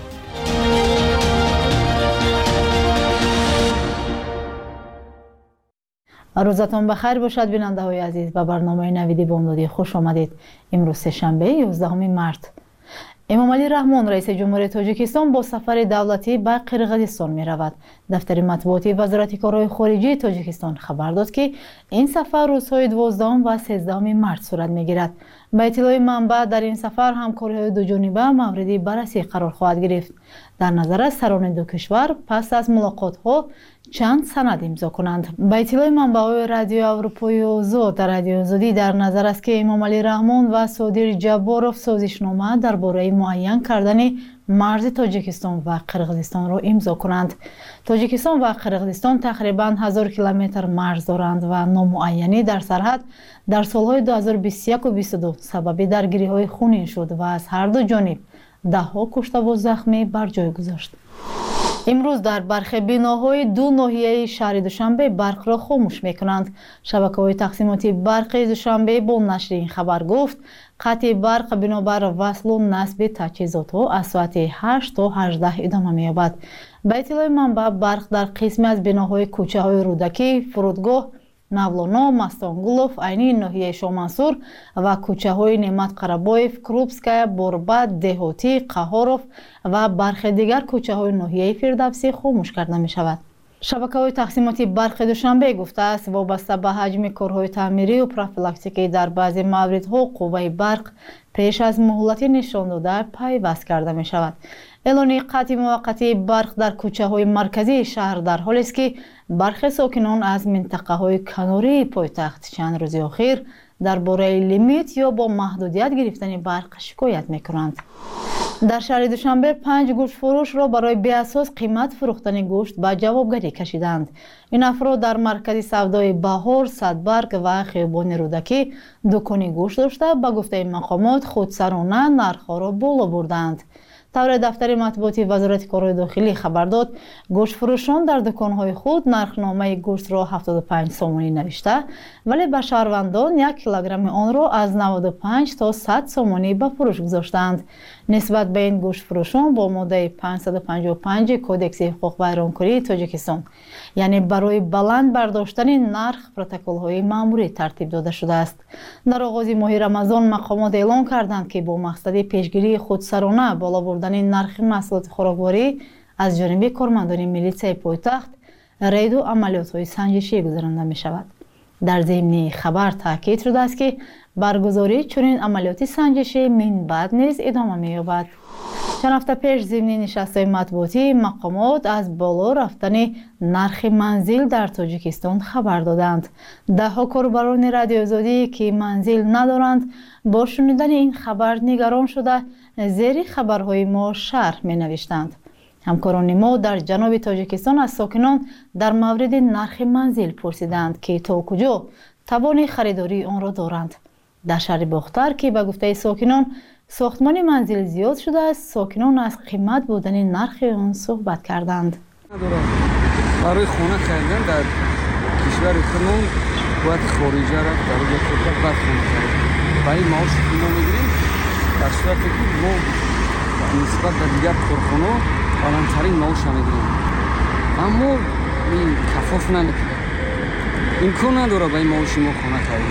[SPEAKER 1] روزتان بخیر باشد بیننده های عزیز. به برنامه نویدی بامدادی خوش آمدید. امروز سه‌شنبه یازدهم مارس. امام علی رحمان رئیس جمهوری تاجیکستان با سفر دولتی به قرغیزستان می رود. دفتر مطبوعاتی وزارت کارهای خارجه تاجیکستان خبر داد که این سفر روزهای دوازدهم و سیزدهم مارس صورت می گیرد. به اطلاع منبع در این سفر همکاری‌های دو جانبه موردی بررسی قرار خواهد گرفت. در نظر است سران دو کشور پس از ملاقات‌ها چند سند امضا کنند. به اطلاع منبع‌های رادیو اروپایی آزاد در رادیو آزادی در نظر است که امام علی رحمان و صادر جباروف سازشنامه درباره معین کردن مرز تاجیکستان و قرغیزستان را امضا کنند. تاجیکستان و قرغیزستان تقریباً هزار کیلومتر مرز دارند و نامعینی در سرحد در سالهای دو هزار و بیست و یک و بیست و دو سبب درگیری‌های خونین شد و از هر دو جانب ده‌ها کشته و زخمی بر جای گذاشت. امروز در برخی بناهای دو ناحیه شهر دوشنبه برق را خاموش می‌کنند. شبکه‌های تقسیماتی برق دوشنبه با نشر این خبر گفت قطع برق بنابر وصل و نصب تجهیزات‌ها از ساعت هشت تا هجده ادامه می‌یابد. به اطلاع منبع برق در قسمی از بناهای کوچه‌های رودکی، فرودگاه Навлоно, Мастангулов, айни ноҳияи Шомансур ва кӯчаҳои Немат Қарабоев, Крупская, Борбат, Деҳотӣ, Қаҳоров ва бархе дигар кӯчаҳои ноҳияи Фирдавсӣ хомӯш карда мешавад. шабакаҳои тақсимоти барқи душанбе гуфтааст вобаста ба ҳаҷми корҳои таъмирию профилактикӣ дар баъзе мавридҳо қувваи барқ пеш аз муҳлатӣ нишон дода пайваст карда мешавад. эълони қатъи муваққатии барқ дар кӯчаҳои марказии шаҳр дар ҳолест ки бархе сокинон аз минтақаҳои канории пойтахт чанд рӯзи охир дар бораи лимит ё бо маҳдудият гирифтани барқ шикоят мекунанд. дар шаҳри душанбе панҷ гӯштфурӯшро барои беасос қимат фурӯхтани гӯшт ба ҷавобгарӣ кашиданд. ин афрод дар маркази савдои Баҳор, Садбарг ва хиёбони Рӯдакӣ дукони гӯшт дошта ба гуфтаи мақомот худсарона нархҳоро боло бурданд. тавре дафтари матбуоти вазорати корҳои дохилӣ хабар дод гӯштфурӯшон дар дуконҳои худ нархномаи гӯштро ҳафтоду панҷ сомонӣ навишта, вале ба шаҳрвандон як килограмми онро аз наводу панҷ то сад сомонӣ ба фурӯш гузоштанд. нисбат ба ин гӯштфурӯшон бо моддаи панҷсаду панҷоҳу панҷ кодекси ҳуқуқвайронкунии Тоҷикистон, яъне барои баланд бардоштани нарх протоколҳои маъмурӣ тартиб дода шудааст. дар оғози моҳи Рамазон мақомот эълон карданд ки бо мақсади пешгирии худсарона боло бурдани нархи маҳсулоти хӯрокворӣ аз ҷониби кормандони милитсияи пойтахт рейду амалиётҳои санҷишӣ гузаронда мешавад. дар зимни хабар таъкид шудааст ки баргузории чунин амалиёти санҷишӣ минбаъд низ идома меёбад. чанд ҳафта пеш зимни нишастҳои матбуотӣ мақомот аз боло рафтани нархи манзил дар Тоҷикистон хабар доданд. даҳҳо корбарони радиои озодӣ ки манзил надоранд бо шунидани ин хабар нигарон шуда зери хабарҳои мо шарҳ менавиштанд. ҳамкорони мо дар ҷануби Тоҷикистон аз сокинон дар мавриди нархи манзил пурсиданд ки то куҷо тавони харидории онро доранд. дар шаҳри Бохтар ки ба гуфтаи сокинон сохтмони манзил зиёд шудааст, сокинон аз қимат будани нархи он суҳбат карданд.
[SPEAKER 6] барои хона кардан дар кишвари худмон бояд хориҷа рафт дар ҷои фурсат бад хона кард. ба ин маоши ки мо мегирем дар сурате ки мо нисбат ба дигар корхона баландтарин маоша мегирем, аммо ин кафоф намекунад. имкон надора ба ин маоши мо хона кардем.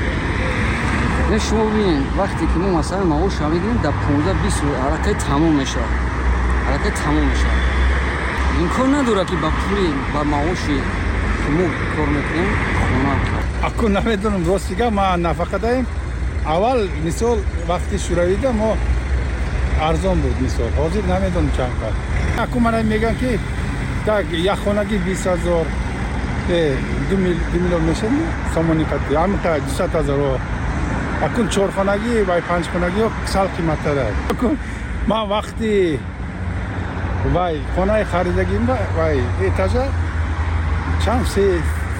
[SPEAKER 6] шумо бибинед вақте ки мо масалан маоша мегирем дар понздаҳ бист ҳаракат тамом мешавад. ҳаракат тамом мешавад. имкон надора ки ба пули ба маоши ки мо кор мекунем хона кард.
[SPEAKER 12] акун намедонам ростига ма нафақа даем. аввал мисол вақти шӯравида мо арзон буд мисол. ҳозир намедонам чанд қад. акун мана мегӯям ки так як хонагӣ бист ҳазор ду миллион мешад сомони қати ҳамиқа дусад ҳазор. акун чорхонагӣ ва панҷхонагиҳо сал қиматтар аст. акун ман вақти وای خانه خریدگیم وای اتاجا چند سه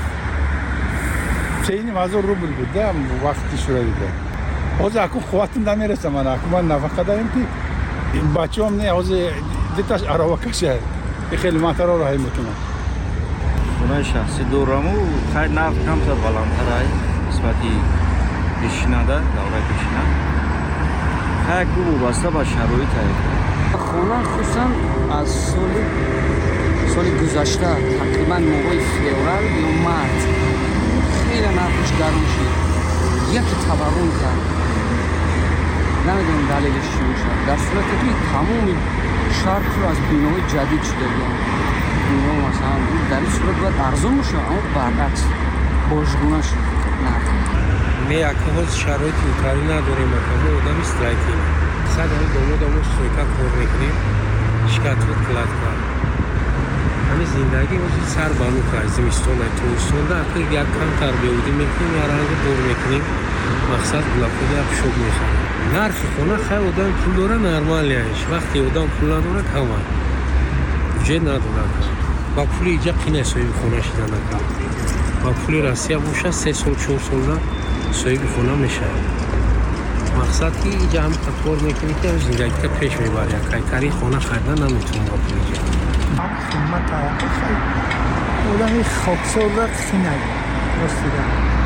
[SPEAKER 12] سه هزار روبل بود وقتی شروع دیده از اکو خواتم نمیرسه من اکو من نفقه داریم که بچه هم نه از دیتاش عراوه کشه خیلی منطقه را راهی میکنم
[SPEAKER 7] خونه شخصی دورمو خیلی نفت کم سر بلندتر های قسمتی پیشینه ده دوره پیشینه خیلی گو بسته با شرایط های
[SPEAKER 6] خونه خصوصا از سال سال گذشته تقریبا موقع فیورال یا مارت خیلی نفش گرم شد یکی تورم کرد نمیدونم دلیلش چی میشه در صورتی که تمام شهر رو از بینای جدید شده بیان بینا مثلا در این صورت باید ارزان میشه اما برعکس باشگونه شد نه
[SPEAKER 9] می اکهاز شرایط اونطوری نداریم اما آدم استرایکیم صد همه داماد آموز سویکا کار میکنیم شکت رو کلت کرد همه زندگی وزید سر بانو کرد زمستان های توستان در اکر یک کم تر بیودی میکنیم یا رنگ بور میکنیم مقصد گلابخودی ها شب میخواه نرخ خونه خیلی آدم پول داره نرمالی هایش وقتی آدم پول نداره کمه جد نداره با پولی اینجا قینه سویب خونه شده نکرد با پولی روسیه باشه سه سال چهار سال ده سویب خونه میشه مقصد که اینجا هم کار میکنی که زندگی که پیش میبری که کاری خونه خریدن نمیتونم با پولی اینجا
[SPEAKER 23] خدمت توقع خیلی آدمی خاکسار را خینه رسیده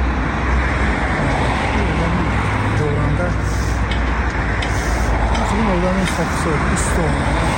[SPEAKER 23] آدمی دورنده خیلی آدمی خاکسار بستان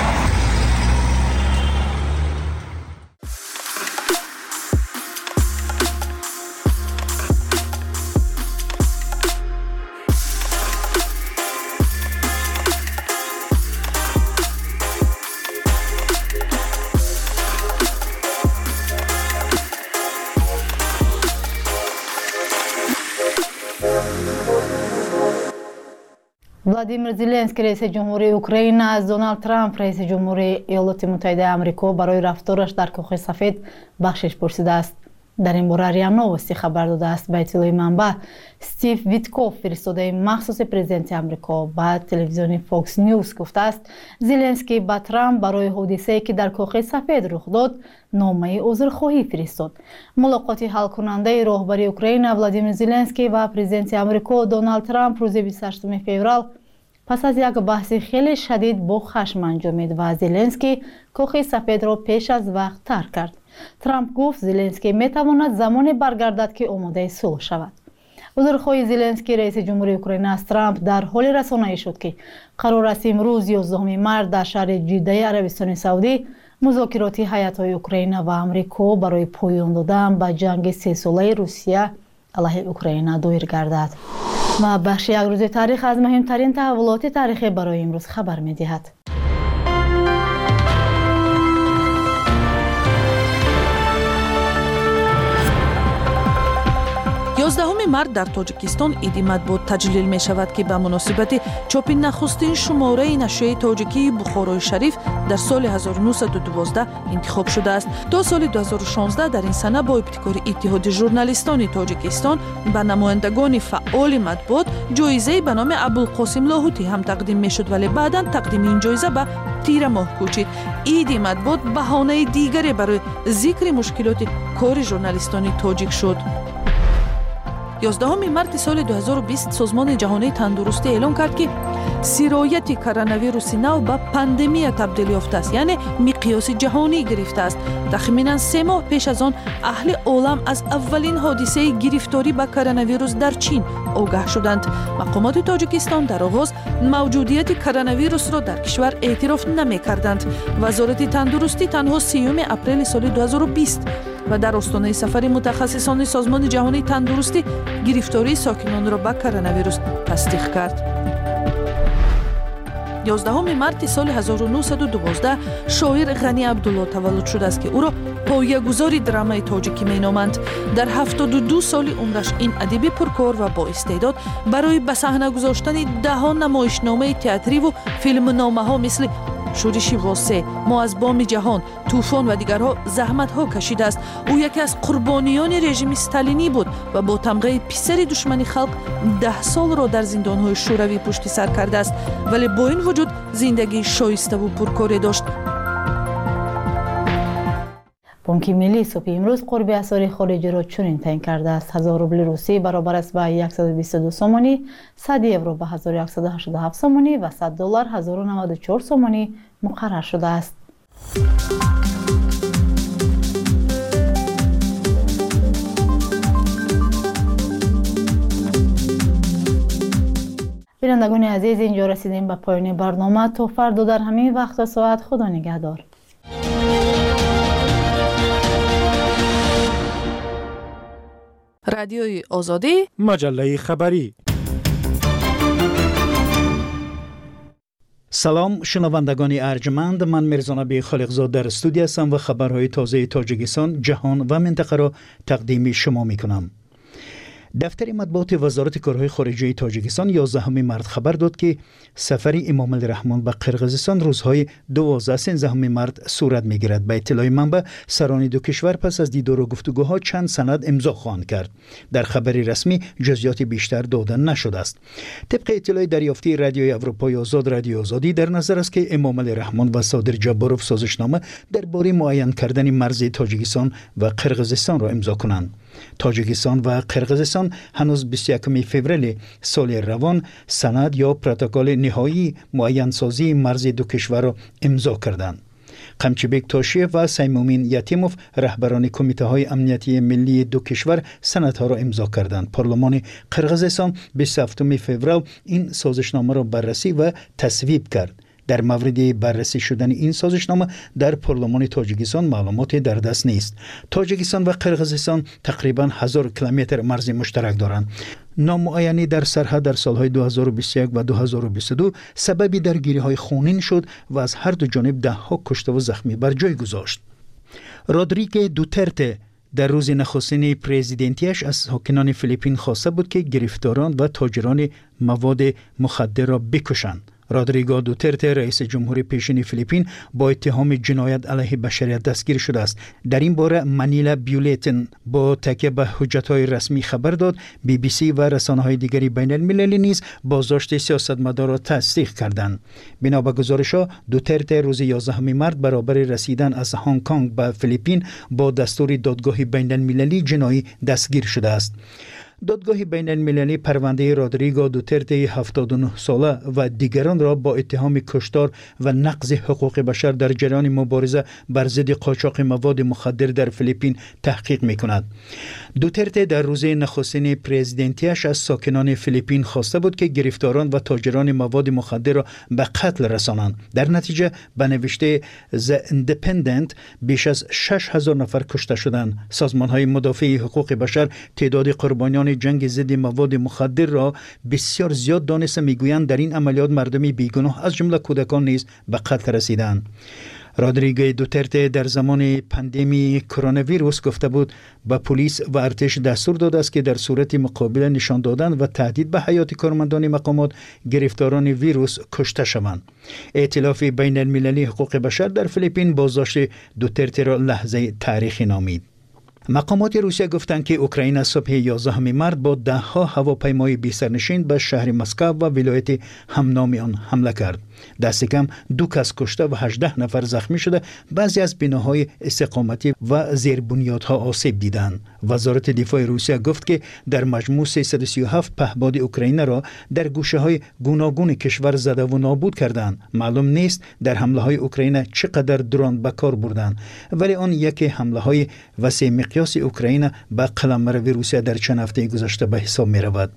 [SPEAKER 1] владимир зеленский раиси ҷумҳурии украина аз доналд трамп раиси ҷумҳурии иёлоти муттаҳидаи амрико барои рафтораш дар кӯхи сафед бахшиш пурсидааст. дар ин бора риа новости хабар додааст. ба иттилои манбаъ стив виткоф фиристодаи махсуси президенти амрико ба телевизиони Fox News гуфтааст зеленский ба трамп барои ҳодисае ки дар кӯхи сафед рух дод номаи узрхоҳӣ фиристод. мулоқоти ҳалкунандаи роҳбари украина владимир зеленский ва президенти амрико доналд трамп рӯзи бисту ҳаштуми феврал пас аз як баҳси хеле шадид бо хашм анҷомид ва зеленский кӯхи сафедро пеш аз вақт тарк кард. трамп гуфт зеленский метавонад замоне баргардад ки омодаи сулҳ шавад. узрхоҳи зеленский раиси ҷумҳурии украина аз трамп дар ҳоле расонаӣ шуд ки қарор аст имрӯз ёздаҳуми март дар шаҳри ҷиддаи арабистони саудӣ музокироти ҳайатҳои украина ва амрико барои поён додан ба ҷанги сесолаи русия алайҳи украина доир гардад. ва бахши як рӯзи таърих аз муҳимтарин таҳаввулоти таърихӣ барои имрӯз хабар медиҳад.
[SPEAKER 24] ёздаҳуми март дар тоҷикистон иди матбуот таҷлил мешавад ки ба муносибати чопи нахустин шумораи нашрияи тоҷикии бухорои шариф дар соли ҳазору нӯҳсаду дувоздаҳ интихоб шудааст. то соли ду ҳазору шонздаҳ дар ин сана бо ибтикори иттиҳоди журналистони тоҷикистон ба намояндагони фаъоли матбуот ҷоизае ба номи абулқосим лоҳутӣ ҳам тақдим мешуд, вале баъдан тақдими ин ҷоиза ба тира моҳ кӯчид. иди матбуот баҳонаи дигаре барои зикри мушкилоти кори журналистони тоҷик шуд. ёздаҳуми марти соли ду ҳазору бист созмони ҷаҳонии тандурустӣ эълон кард ки сирояти коронавируси нав ба пандемия табдил ёфтааст, яъне миқёси ҷаҳонӣ гирифтааст. тахминан се моҳ пеш аз он аҳли олам аз аввалин ҳодисаи гирифторӣ ба коронавирус дар чин огаҳ шуданд. мақомоти тоҷикистон дар оғоз мавҷудияти коронавирусро дар кишвар эътироф намекарданд. вазорати тандурустӣ танҳо сеюми апрели соли ду ҳазору бист ва дар остонаи сафари мутахассисони созмони ҷаҳонии тандурустӣ гирифтории сокинонро ба коронавирус тасдиқ кард. ёздаҳуми марти соли ҳазору нӯҳсаду дувоздаҳ шоир ғани абдулло таваллуд шудааст ки ӯро поягузори драмаи тоҷикӣ меноманд. дар ҳафтоду ду соли умраш ин адиби пуркор ва боистеъдод барои ба саҳна гузоштани даҳо намоишномаи театриву филмномаҳо мисли шӯриши восе, мо аз боми ҷаҳон, тӯфон ва дигарҳо заҳматҳо кашидааст. ӯ яке аз қурбониёни режими сталинӣ буд ва бо тамғаи писари душмани халқ даҳ солро дар зиндонҳои шӯравӣ пушти сар кардааст, вале бо ин вуҷуд зиндагии шоиставу пуркоре дошт.
[SPEAKER 1] بانک ملی صبح امروز قرب اسعار خارجی را چنین تعیین کرده است. هزار روبل روسی برابر است به صد و بیست و دو سومانی، صد یورو به هزار و صد و هشتاد و هفت سومانی و صد دلار هزار و نود و چهار سومانی مقرر شده است. بینندگان عزیز، اینجا رسیدیم به پایان برنامه. تا فردا در همین وقت و ساعت خدا نگهدار.
[SPEAKER 24] رادیوی آزادی،
[SPEAKER 8] مجله خبری. سلام شنوندگان ارجمند، من میرزا نبی خالقزاد در استودیو هستم و خبرهای تازه تاجیکستان، جهان و منطقه را تقدیم شما میکنم. دفتر مطبوعات وزارت کارهای خارجه تاجیکستان یازدهم مارس خبر داد که سفر امام علی رحمان به قرقیزستان روزهای دوازده سیزدهم مارس صورت میگیرد. به اطلاع منبع سران دو کشور پس از دیدار و گفتگوها چند سند امضا خواهند کرد. در خبری رسمی جزئیات بیشتر داده نشده است. طبق اطلاع دریافتی رادیوی اروپای آزاد رادیو آزادی در نظر است که امام علی رحمان و صادر جباروف سازشنامه درباره معین کردن مرز تاجیکستان و قرقیزستان را امضا کنند. تاجیکستان و قرقیزستان هنوز بیست و یکم فوریه سال روان سند یا پروتکل نهایی معین سازی مرز دو کشور را امضا کردند. قمچیبک تاشیف و سیمومین یتیموف رهبران کمیته های امنیتی ملی دو کشور سندها را امضا کردند. پارلمان قرقیزستان بیست و هفتم فوریه این سازشنامه را بررسی و تصویب کرد. در مورد بررسی شدن این سازشنامه در پارلمان تاجیکستان معلوماتی در دست نیست. تاجیکستان و قرقیزستان تقریبا هزار کیلومتر مرز مشترک دارند. نامعینی در سرحد در سالهای دو هزار و بیست و یک و دو هزار و بیست و دو سبب درگیری‌های خونین شد و از هر دو جانب ده‌ها کشته و زخمی بر جای گذاشت. رودریگو دوترته در روز نخستین پرزیدنتیش از ساکنان فیلیپین خواسته بود که گرفتاران و تاجران مواد مخدر را بکشند. رودریگو دوترته رئیس جمهور پیشین فیلیپین با اتهام جنایت علیه بشریت دستگیر شده است. در این باره منیلا بیولیتن با تکیه به حجت‌های رسمی خبر داد. بی بی سی و رسانه‌های دیگری بین المللی نیز بازداشت سیاستمدار را تصدیق کردند. بنا به گزارش‌ها دوترته روز یازدهم مارس برابر رسیدن از هنگ کنگ به فیلیپین با دستور دادگاه بین المللی جنایی دستگیر شده است. دادگاه بین المللی پرونده رودریگو دوترته هفتاد و نه ساله و دیگران را با اتهام کشتار و نقض حقوق بشر در جریان مبارزه بر ضد قاچاق مواد مخدر در فیلیپین تحقیق می‌کند. دوترته در روز نخستین پرزیدنتیش از ساکنان فیلیپین خواسته بود که گرفتاران و تاجران مواد مخدر را به قتل رسانند. در نتیجه به نوشته The Independent بیش از شش هزار نفر کشته شدند. سازمان‌های مدافع حقوق بشر تعداد قربانیان جنگ ضد مواد مخدر را بسیار زیاد دانسته میگویند در این عملیات مردمی بیگناه از جمله کودکان نیز به قتل رسیدند. رودریگو دوترته در زمان پاندمی کرونا ویروس گفته بود به پلیس و ارتش دستور داده است که در صورت مقابله نشان دادن و تهدید به حیات کارمندان مقامات گرفتاران ویروس کشته شوند. ائتلاف بین المللی حقوق بشر در فیلیپین بازداشت دوترته را لحظه تاریخی نامید. مقامات روسیه گفتند که اوکراین از صبح یازدهم مارس با ده ها هواپیمای بی سرنشین به شهر مسکو و ولایت همنام آن حمله کرد. دست کم دو کس کشته و هجده نفر زخمی شده. بعضی از بناهای استقامتی و زیربنیادها آسیب دیدند. وزارت دفاع روسیه گفت که در مجموع سیصد و سی و هفت پهپاد اوکراین را در گوشه های گوناگون کشور زده و نابود کردند. معلوم نیست در حمله های اوکراین چقدر درون به کار بردند، ولی آن یک حمله های وسیع مقیاس اوکراین به قلمرو روسیه در چند هفته گذشته به حساب می رود.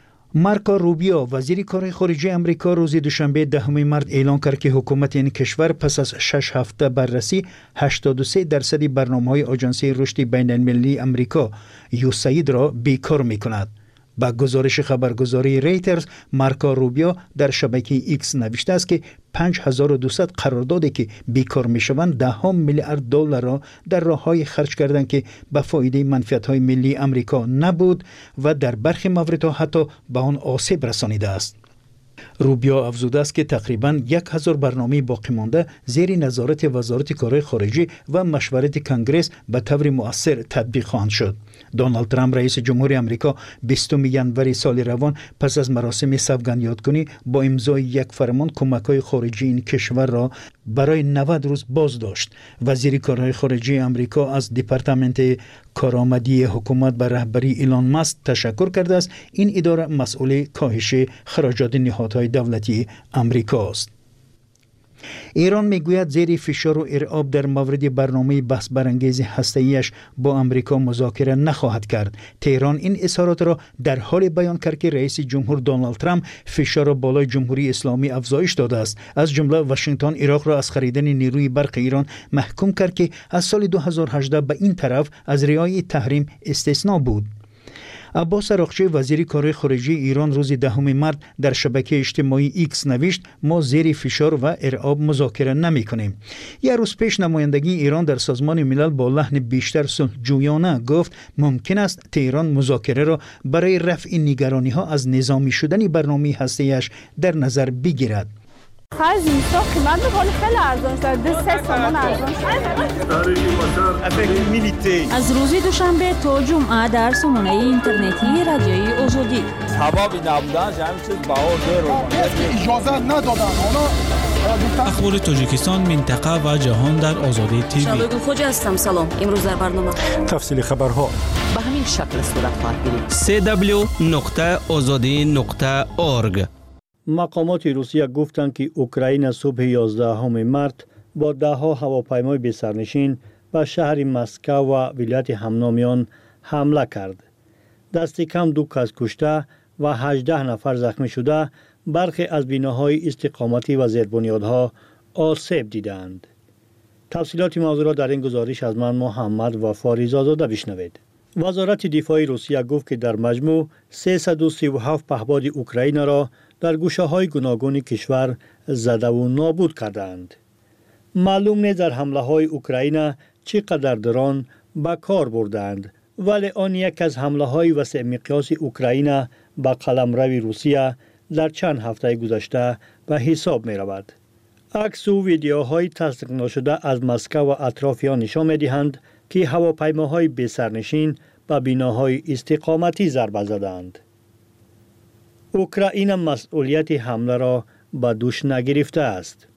[SPEAKER 8] مارکو روبیو وزیر کار خارجه امریکا روز دوشنبه دهم مارس اعلام کرد که حکومت این کشور پس از شش هفته بررسی هشتاد و سه درصد برنامه‌های آژانس رشد بین المللی امریکا یوساید را بیکار می‌کند. با گزارش خبرگزاری ریترز، مارکو روبیو در شبکه ایکس نوشته است که پنج هزار و دویست قراردادی که بیکار میشوند ده ها میلیارد دلار را در راه‌های خرج کردند که به فایده منفعت‌های ملی امریکا نبود و در برخی مواردها حتی به آن آسیب رسانیده است. روبیا افزوده است که تقریباً یک هزار برنامه باقی مانده زیر نظارت وزارت کارهای خارجی و مشورت کنگره به طور مؤثر تطبیق خواهند شد. دونالد ترامپ رئیس جمهور آمریکا بیستم ژانویه سال روان پس از مراسم سوگند یادگونی با امضای یک فرمان کمک‌های خارجی این کشور را برای نود روز باز داشت. وزیر کارهای خارجی آمریکا از دپارتمنت کارآمدی حکومت به رهبری ایلان ماسک تشکر کرده است. این اداره مسئول کاهش خراجات نهادهای دولتی آمریکا است. ایران میگوید زیر فشار و ارعاب در مورد برنامه بحث برانگیز هسته‌ایش با آمریکا مذاکره نخواهد کرد. تهران این اظهارات را در حال بیان کرد که رئیس جمهور دونالد ترامپ فشار بالای جمهوری اسلامی افزایش داده است. از جمله واشنگتن عراق را از خریدن نیروی برق ایران محکوم کرد که از سال دو هزار و هجده به این طرف از رعایت تحریم استثنا بود. عباس عراقچی وزیر کارهای خارجی ایران روز دهم مارس در شبکه اجتماعی ایکس نوشت ما زیر فشار و ارعاب مذاکره نمی کنیم. یک روز پیش نمایندگی ایران در سازمان ملل با لحن بیشتر صلح‌جویانه گفت ممکن است تهران مذاکره را برای رفع نگرانی ها از نظامی شدن برنامه هسته‌ایش در نظر بگیرد.
[SPEAKER 11] خرج اینستا قیمت میکنه خیلی ارزان شده ده سه تومان ارزان شده.
[SPEAKER 10] از روز دوشنبه تا جمعه در سامانه اینترنتی رادیوی آزادی
[SPEAKER 13] سبب نبودن همین چیز باور داره
[SPEAKER 14] اجازه ندادن اونا.
[SPEAKER 15] اخبار تاجیکستان، منطقه و جهان در آزادی تیوی.
[SPEAKER 10] شالوی خوج هستم. سلام. امروز در برنامه
[SPEAKER 15] تفصیل خبرها
[SPEAKER 10] به همین شکل صورت خواهد گرفت.
[SPEAKER 15] سه دبلیو نقطه آزادی نقطه اورگ.
[SPEAKER 16] مقامات روسیه گفتند که اوکراین صبح یازدهم مارس با ده ها هواپیمای بی سرنشین به شهر مسکو و ولایت همنامیان حمله کرد. دست کم دو کس کشته و هجده نفر زخمی شده، برخی از بناهای استقامتی و زیربنیادها آسیب دیدند. تفصیلات موضوع را در این گزارش از من محمد و فاریز آزاده بشنوید. وزارت دفاع روسیه گفت که در مجموع سیصد و سی و هفت پهپاد اوکراین را در گوشه‌های گوناگون کشور زده و نابود کردند. معلوم نیست در حمله‌های اوکراین چقدر درون به کار بردند، ولی آن یک از حمله‌های وسیع مقیاس اوکراین به قلمرو روسیه در چند هفته گذشته به حساب می‌رود. عکس و ویدیوهای تصدیق نشده از مسکو و اطراف آن نشان می‌دهند که هواپیماهای بی سرنشین به بناهای استقامتی ضربه زدند. اوکراین مسئولیت حمله را به دوش نگرفته است.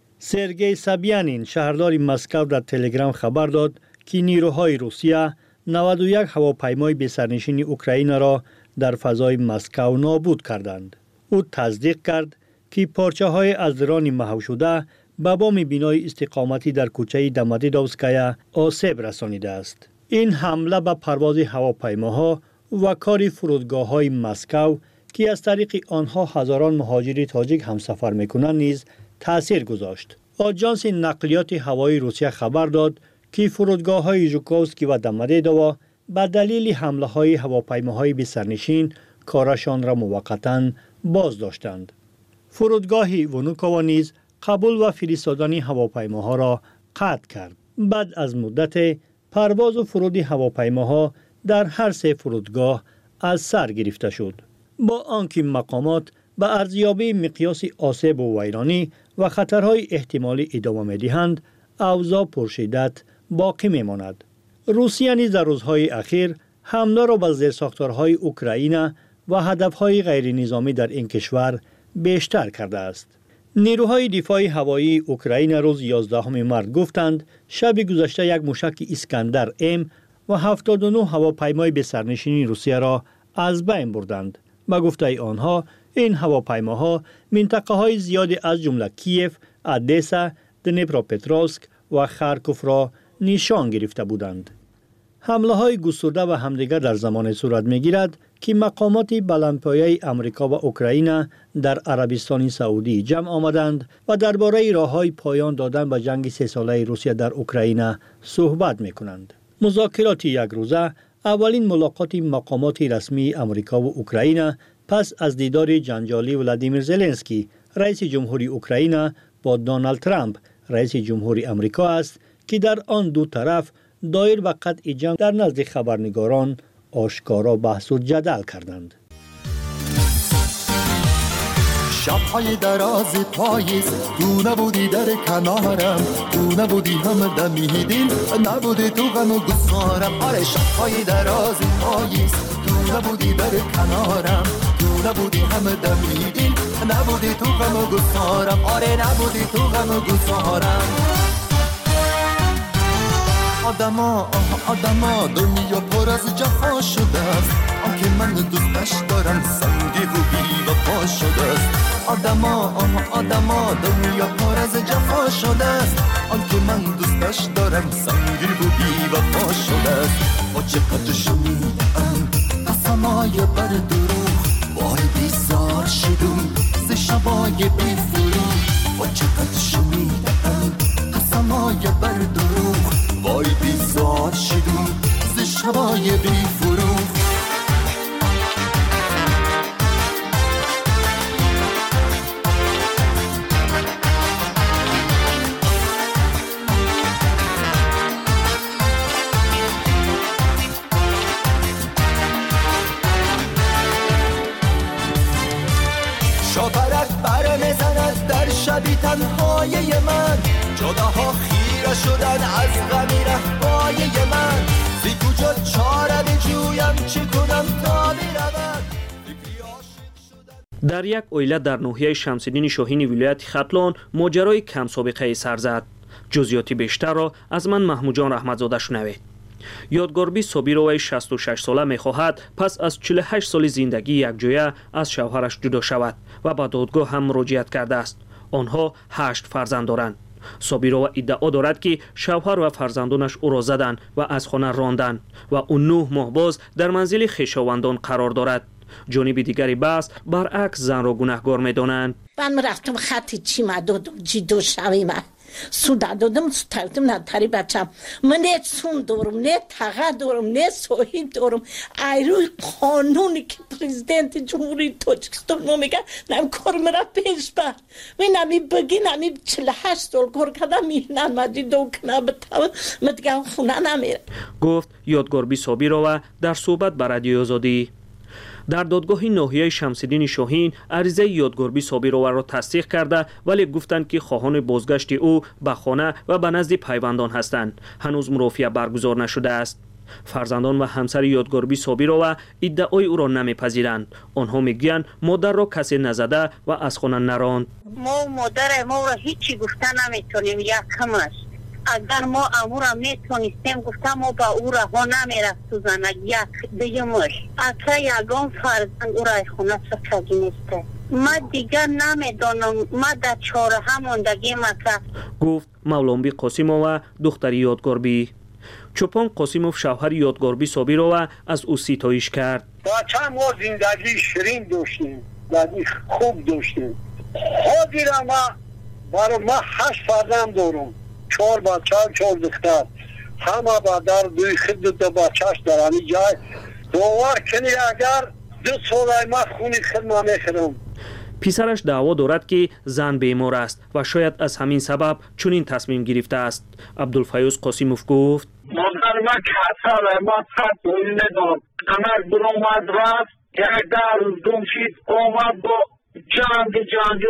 [SPEAKER 16] سرگئی سابیانین شهردار مسکو در تلگرام خبر داد که نیروهای روسیه نود و یک هواپیمای بی سرنشین اوکراین را در فضای مسکو نابود کردند. او تصدیق کرد که پارچه های از درون محو شده به بام بنای استقامتی در کوچه دمادیدوفسکایا آسیب رسانیده است. این حمله به پرواز هواپیماها و کار فرودگاه های مسکو که از طریق آنها هزاران مهاجر تاجیک همسفر میکنند نیز تأثیر گذاشت. آژانس نقلیات هوایی روسیه خبر داد که فرودگاه های ژوکوفسکی و دمادیدوو به دلیل حمله های هواپیماهای بی سرنشین کارشان را موقتا باز داشتند. فرودگاه ونوکووا نیز قبول و فرستادن هواپیماها را قطع کرد. بعد از مدت پرواز و فرود هواپیماها در هر سه فرودگاه از سر گرفته شد. با آنکه مقامات به ارزیابی مقیاس آسیب و ویرانی و خطرهای احتمالی ادامه می‌دهند، اوضاع پرشدت باقی می‌ماند. روسیه نیز در روزهای اخیر حمله را به زیرساختارهای اوکراین و هدفهای غیر نظامی در این کشور بیشتر کرده است. نیروهای دفاع هوایی اوکراین روز یازدهم مارس گفتند شب گذشته یک موشک اسکندر ام و هفتاد و نه هواپیمای بی سرنشین روسیه را از بین بردند. به گفته آنها این هواپیماها منطقه های زیادی از جمله کیف، ادسا، دنیپروپتروسک و خارکوف را نشان گرفته بودند. حمله های گسترده و همدیگر در زمان صورت می گیرد که مقامات بلندپایه امریکا و اوکراین در عربستان سعودی جمع آمدند و درباره راه‌های پایان دادن به جنگ سه ساله روسیه در اوکراین صحبت می کنند. مذاکرات یک روزه اولین ملاقات مقامات رسمی امریکا و اوکراین پس از دیدار جنجالی ولادیمیر زلنسکی رئیس جمهوری اوکراین با دونالد ترامپ رئیس جمهوری امریکا است که در آن دو طرف دایر به قطع جنگ در نزد خبرنگاران آشکارا بحث و جدل کردند.
[SPEAKER 5] شب‌های دراز پاییز تو نبودی در کنارم، تو نبودی هم دمیدیم، نبودی تو غم و گسارم. آره شب‌های دراز پاییز تو نبودی در کنارم، تو نبودی هم دمیدیم، نبودی تو غم و گسارم. آره نبودی تو غم و گسارم. آدما آدما دنیا پر از جفا شده است، آنکه من دوستش دارم سنگی و بی وفا شده است. آدما آدما دنیا پر از جفا شده است، آنکه من دوستش دارم سنگی و بی وفا شده است. با چقدر شنیدم قسمای بر دروغ، وای بیزار شدم ز شبای بی فروغ. با چقدر شنیدم قسمای بر دروغ، وای بیزار شدم ز شبای بی فروغ. شاپرک بر میزند در شبی تنهای من، جداها خیره شدن از غمی رهبای من. زی کجا چاره بجویم چی کنم تا برود.
[SPEAKER 18] در یک اویله در ناحیه شمس‌الدین شاهین ولایت ختلان ماجرای کم سابقه سر زد. جزئیات بیشتر را از من محمود جان رحمتزاده شنوید. یادگاربی صابیروی شصت و شش ساله می‌خواهد پس از چهل و هشت سال زندگی یکجایه از شوهرش جدا شود و به دادگاه هم مراجعت کرده است. آنها هشت فرزند دارند. صابیرو ادعا دارد که شوهر و فرزندانش او را زدند و از خانه راندند و او نه ماه باز در منزل خویشاوندان قرار دارد. جانب دیگری بحث برعکس زن را گناهکار می‌دانند.
[SPEAKER 17] من رفتم خط چی مدادم جدو شویم سود دادم سودم نداری بچم من نه سون دارم نه تقه دارم نه صاحب دارم ایروی قانونی که پرزیدنت جمهوری تاجیکستان ما میگه نمی کار مرا پیش بر و نمی بگی نمی چهل و هشت سال کار کردم میهنن مدی دو کنه بتاون مدگه خونه نمیره. گفت یادگاربی صابیرو در صحبت بر رادیو آزادی. در دادگاه ناحیه شمس‌الدین شاهین عریضه یادگاربی صابیرو را تصدیق کرده ولی گفتند که خواهان بازگشت او به خانه و به نزد پیوندان هستند. هنوز مرافعه برگزار نشده است. فرزندان و همسر یادگاربی صابیرو ادعای او را نمیپذیرند. آنها میگویند مادر را کسی نزده و از خانه نراند.
[SPEAKER 19] ما مادر ما را هیچی گفته نمیتونیم، یک کم است. اگر ما امورا میتونستیم گفتم ما با او رها نمیرفت تو زنگ یک دیگه مش اکا یگان فرزند او را خونه سکگی نیسته. ما دیگر نمیدانم ما در چاره هم ماندگی مکه. گفت مولانبی قاسیموف دختری یادگاربی. چوپان قاسیموف شوهر یادگاربی صابیرو از او ستایش کرد.
[SPEAKER 20] بچه ما زندگی شیرین داشتیم، زندگی خوب داشتیم. حاضر ما برای ما هشت فرزند دارم، چهار بچه و چهار دختر، همه با در دوی خود دو بچهش در همی جای. باور کنی اگر دو سال ما خونی خود ما میخرم.
[SPEAKER 18] پسرش دعوا دارد که زن بیمار است و شاید از همین سبب چنین تصمیم گرفته است. عبدالفیوز قاسیموف گفت
[SPEAKER 20] مادر ما کسل ما خط دوی نداد کمک برامد رفت یک در روز گم شید آمد با جنگ جنگ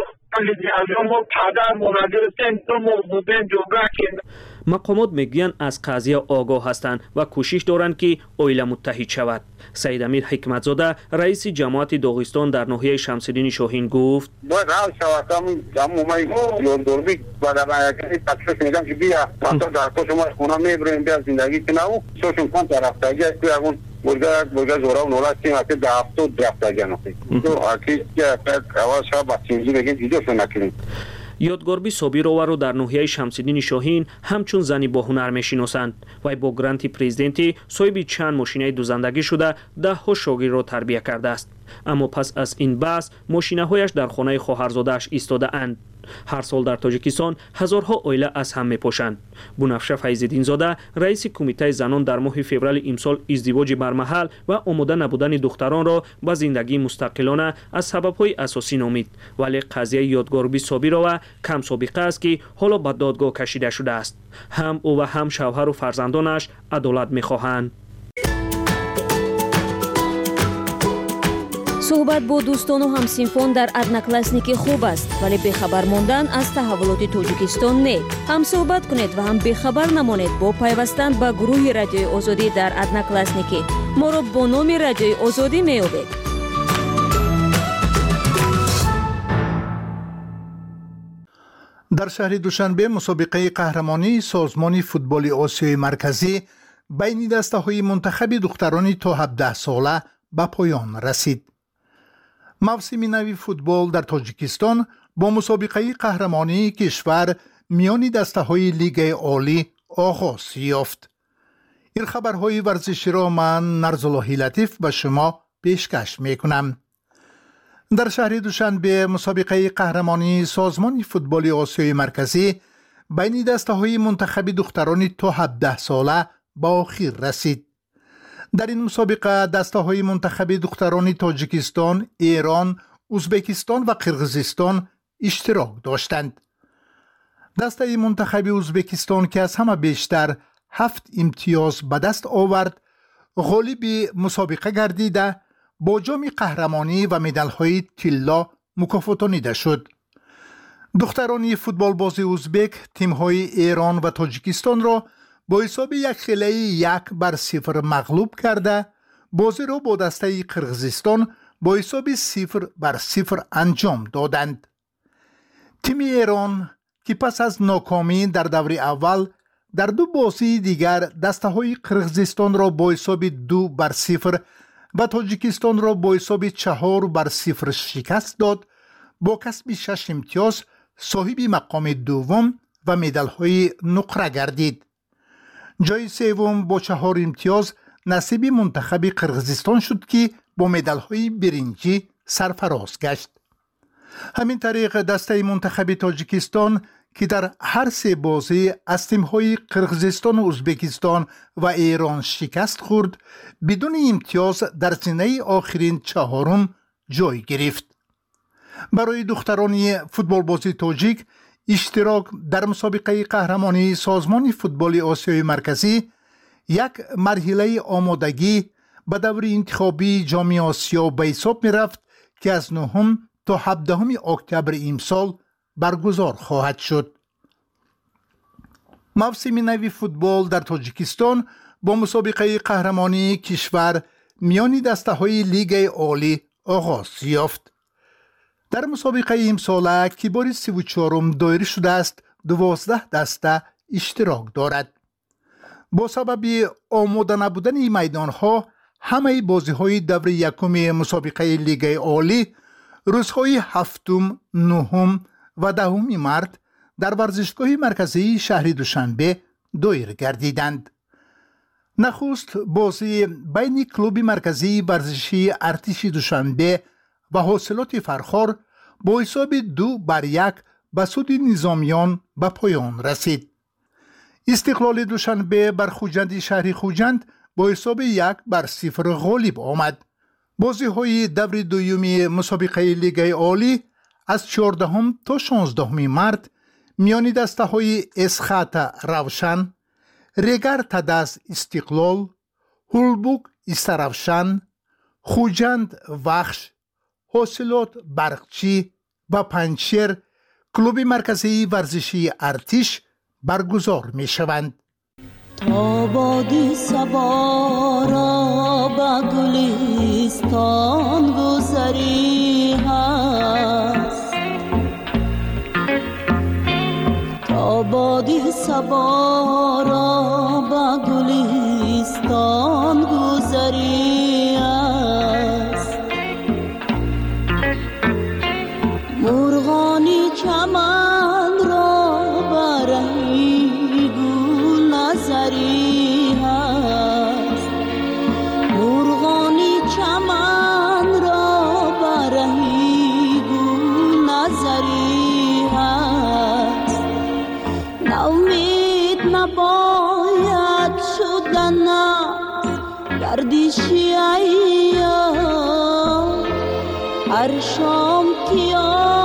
[SPEAKER 18] مقامات میگویند از قضیه آگاه هستند و کوشش دارند که اویله متحد شود. سید امیر حکمتزاده رئیس جماعت داغستان در ناحیه شمس‌الدین شاهین گفت
[SPEAKER 20] باید حال شود همون ما یادگاربی بعد از اینکه تکلیف میدم که بیا حتی در پا شما خونه میبریم بیا زندگی کنه و سوشون کن طرفتگی است که اون برگه برگه زورا و نولاد کیم اکی ده هفتو درفتگی نخی تو اکی که اول شب بسیمزی بگیم دیدوشون نکنیم.
[SPEAKER 18] یادگاربی صابیرو را در ناحیه شمس‌الدین شاهین همچون زنی با هنر میشناسند. وی با گرانت پرزیدنتی صاحب چند ماشینه دوزندگی شده ده ها شاگرد را تربیت کرده است. اما پس از این بحث ماشینه هایش در خانه خواهرزاده‌اش ایستاده اند. هر سال در تاجیکستان هزارها اویله از هم میپوشند. بنفشه فیض‌الدین زاده رئیس کمیته زنان در ماه فوریه امسال ازدواج برمحل و آماده نبودن دختران را به زندگی مستقلانه از سبب‌های اساسی نامید. ولی قضیه یادگاربی صابیرو کم سابقه است که حالا به دادگاه کشیده شده است. هم او و هم شوهر و فرزندانش عدالت می‌خواهند.
[SPEAKER 10] суҳбат бо дӯстону ҳамсинфон дар одноклассники хуб аст, вале бехабар мондан аз таҳаввулоти Тоҷикистон не. ҳам суҳбат кунед ва ҳам бехабар намонед бо пайвастан ба гурӯҳи Радиои Озодӣ дар одноклассники. моро бо номи Радиои Озодӣ меёбед.
[SPEAKER 3] дар шаҳри Душанбе мусобиқаи қаҳрамонии созмони футболи Осиёи марказӣ байни дастаҳои мунтахаби духтарони то ҳабдаҳ сола ба поён расид. мавсими нави футбол дар Тоҷикистон бо мусобиқаи қаҳрамонии кишвар миёни дастаҳои Лигаи Олӣ оғоз ёфт. ин хабарҳои варзиширо ман Нарзуллоҳи Латиф ба шумо пешкаш мекунам. дар шаҳри Душанбе мусобиқаи қаҳрамонии созмони футболи Осиёи марказӣ байни дастаҳои мунтахаби духтарони то ҳабдаҳ сола ба охир расид. дар ин мусобиқа дастаҳои мунтахаби духтарони Тоҷикистон, Эрон, Узбекистон ва Қирғизистон иштирок доштанд. дастаи мунтахаби Узбекистон ки аз ҳама бештар ҳафт имтиёз ба даст овард, ғолиби мусобиқа гардида бо ҷоми қаҳрамонӣ ва медалҳои тилло мукофотонида шуд. духтарони футболбози узбек тимҳои Эрон ва Тоҷикистонро бо ҳисоби якхелаи як бар сифр мағлуб карда, бозиро бо дастаи Қирғизистон бо ҳисоби сифр бар сифр анҷом доданд. тими Эрон ки пас аз нокомӣ дар даври аввал дар ду бозии дигар дастаҳои Қирғизистонро бо ҳисоби ду бар сифр ва Тоҷикистонро бо ҳисоби чаҳор бар сифр шикаст дод, бо касби шаш имтиёз соҳиби мақоми дуввум ва медалҳои нуқра гардид. ҷои севум бо чаҳор имтиёз насиби мунтахаби Қирғизистон шуд ки бо медалҳои биринҷӣ сарфароз гашт. ҳамин тариқ дастаи мунтахаби Тоҷикистон ки дар ҳар се бозӣ аз тимҳои Қирғизистону Узбекистон ва Эрон шикаст хӯрд, бидуни имтиёз дар зинаи охирин чаҳорум ҷой гирифт. барои духтарони футболбози тоҷик иштирок дар мусобиқаи қаҳрамонии созмони футболи Осиёи марказӣ як марҳилаи омодагӣ ба даври интихобии ҷоми Осиё ба ҳисоб мерафт ки аз нӯҳум то ҳабдаҳуми октябри имсол баргузор хоҳад шуд. мавсими нави футбол дар Тоҷикистон бо мусобиқаи қаҳрамонии кишвар миёни дастаҳои Лигаи Олӣ оғоз ёфт. дар мусобиқаи имсола ки бори сиву чорум доира шудааст, дувоздаҳ даста иштирок дорад. бо сабаби омода набудани майдонҳо, ҳамаи бозиҳои даври якуми мусобиқаи Лигаи Олӣ рӯзҳои ҳафтум, нӯҳум ва даҳуми март дар варзишгоҳи марказии шаҳри Душанбе доир гардиданд. нахуст бозии байни клуби марказии варзишии артиши Душанбе ва ҳосилоти Фархор бо ҳисоби ду бар як ба суди низомиён ба поён расид. истиқлоли Душанбе бар хуҷанди шаҳри Хуҷанд бо ҳисоби як бар сифр ғолиб омад. бозиҳои даври дуюми мусобиқаи Лигаи Олӣ аз чордаҳум то шонздаҳуми март миёни дастаҳои Эсхата Равшан, Регар Тадас Истиқлол, Ҳулбук Истаравшан, Хуҷанд Вахш, ҳосилот Барқчӣ ва Панҷшер клуби марказии варзишии артиш баргузор мешаванд.
[SPEAKER 4] تا بادی سبارا با گلستان گذری هست، تا بادی سبارا با گلستان گذری هست، مرغانی چمن را برهی نظری هست، مرغانی چمن را برهی گل نظری هست، نومید نباید شدن گردشی ایام، هر شام که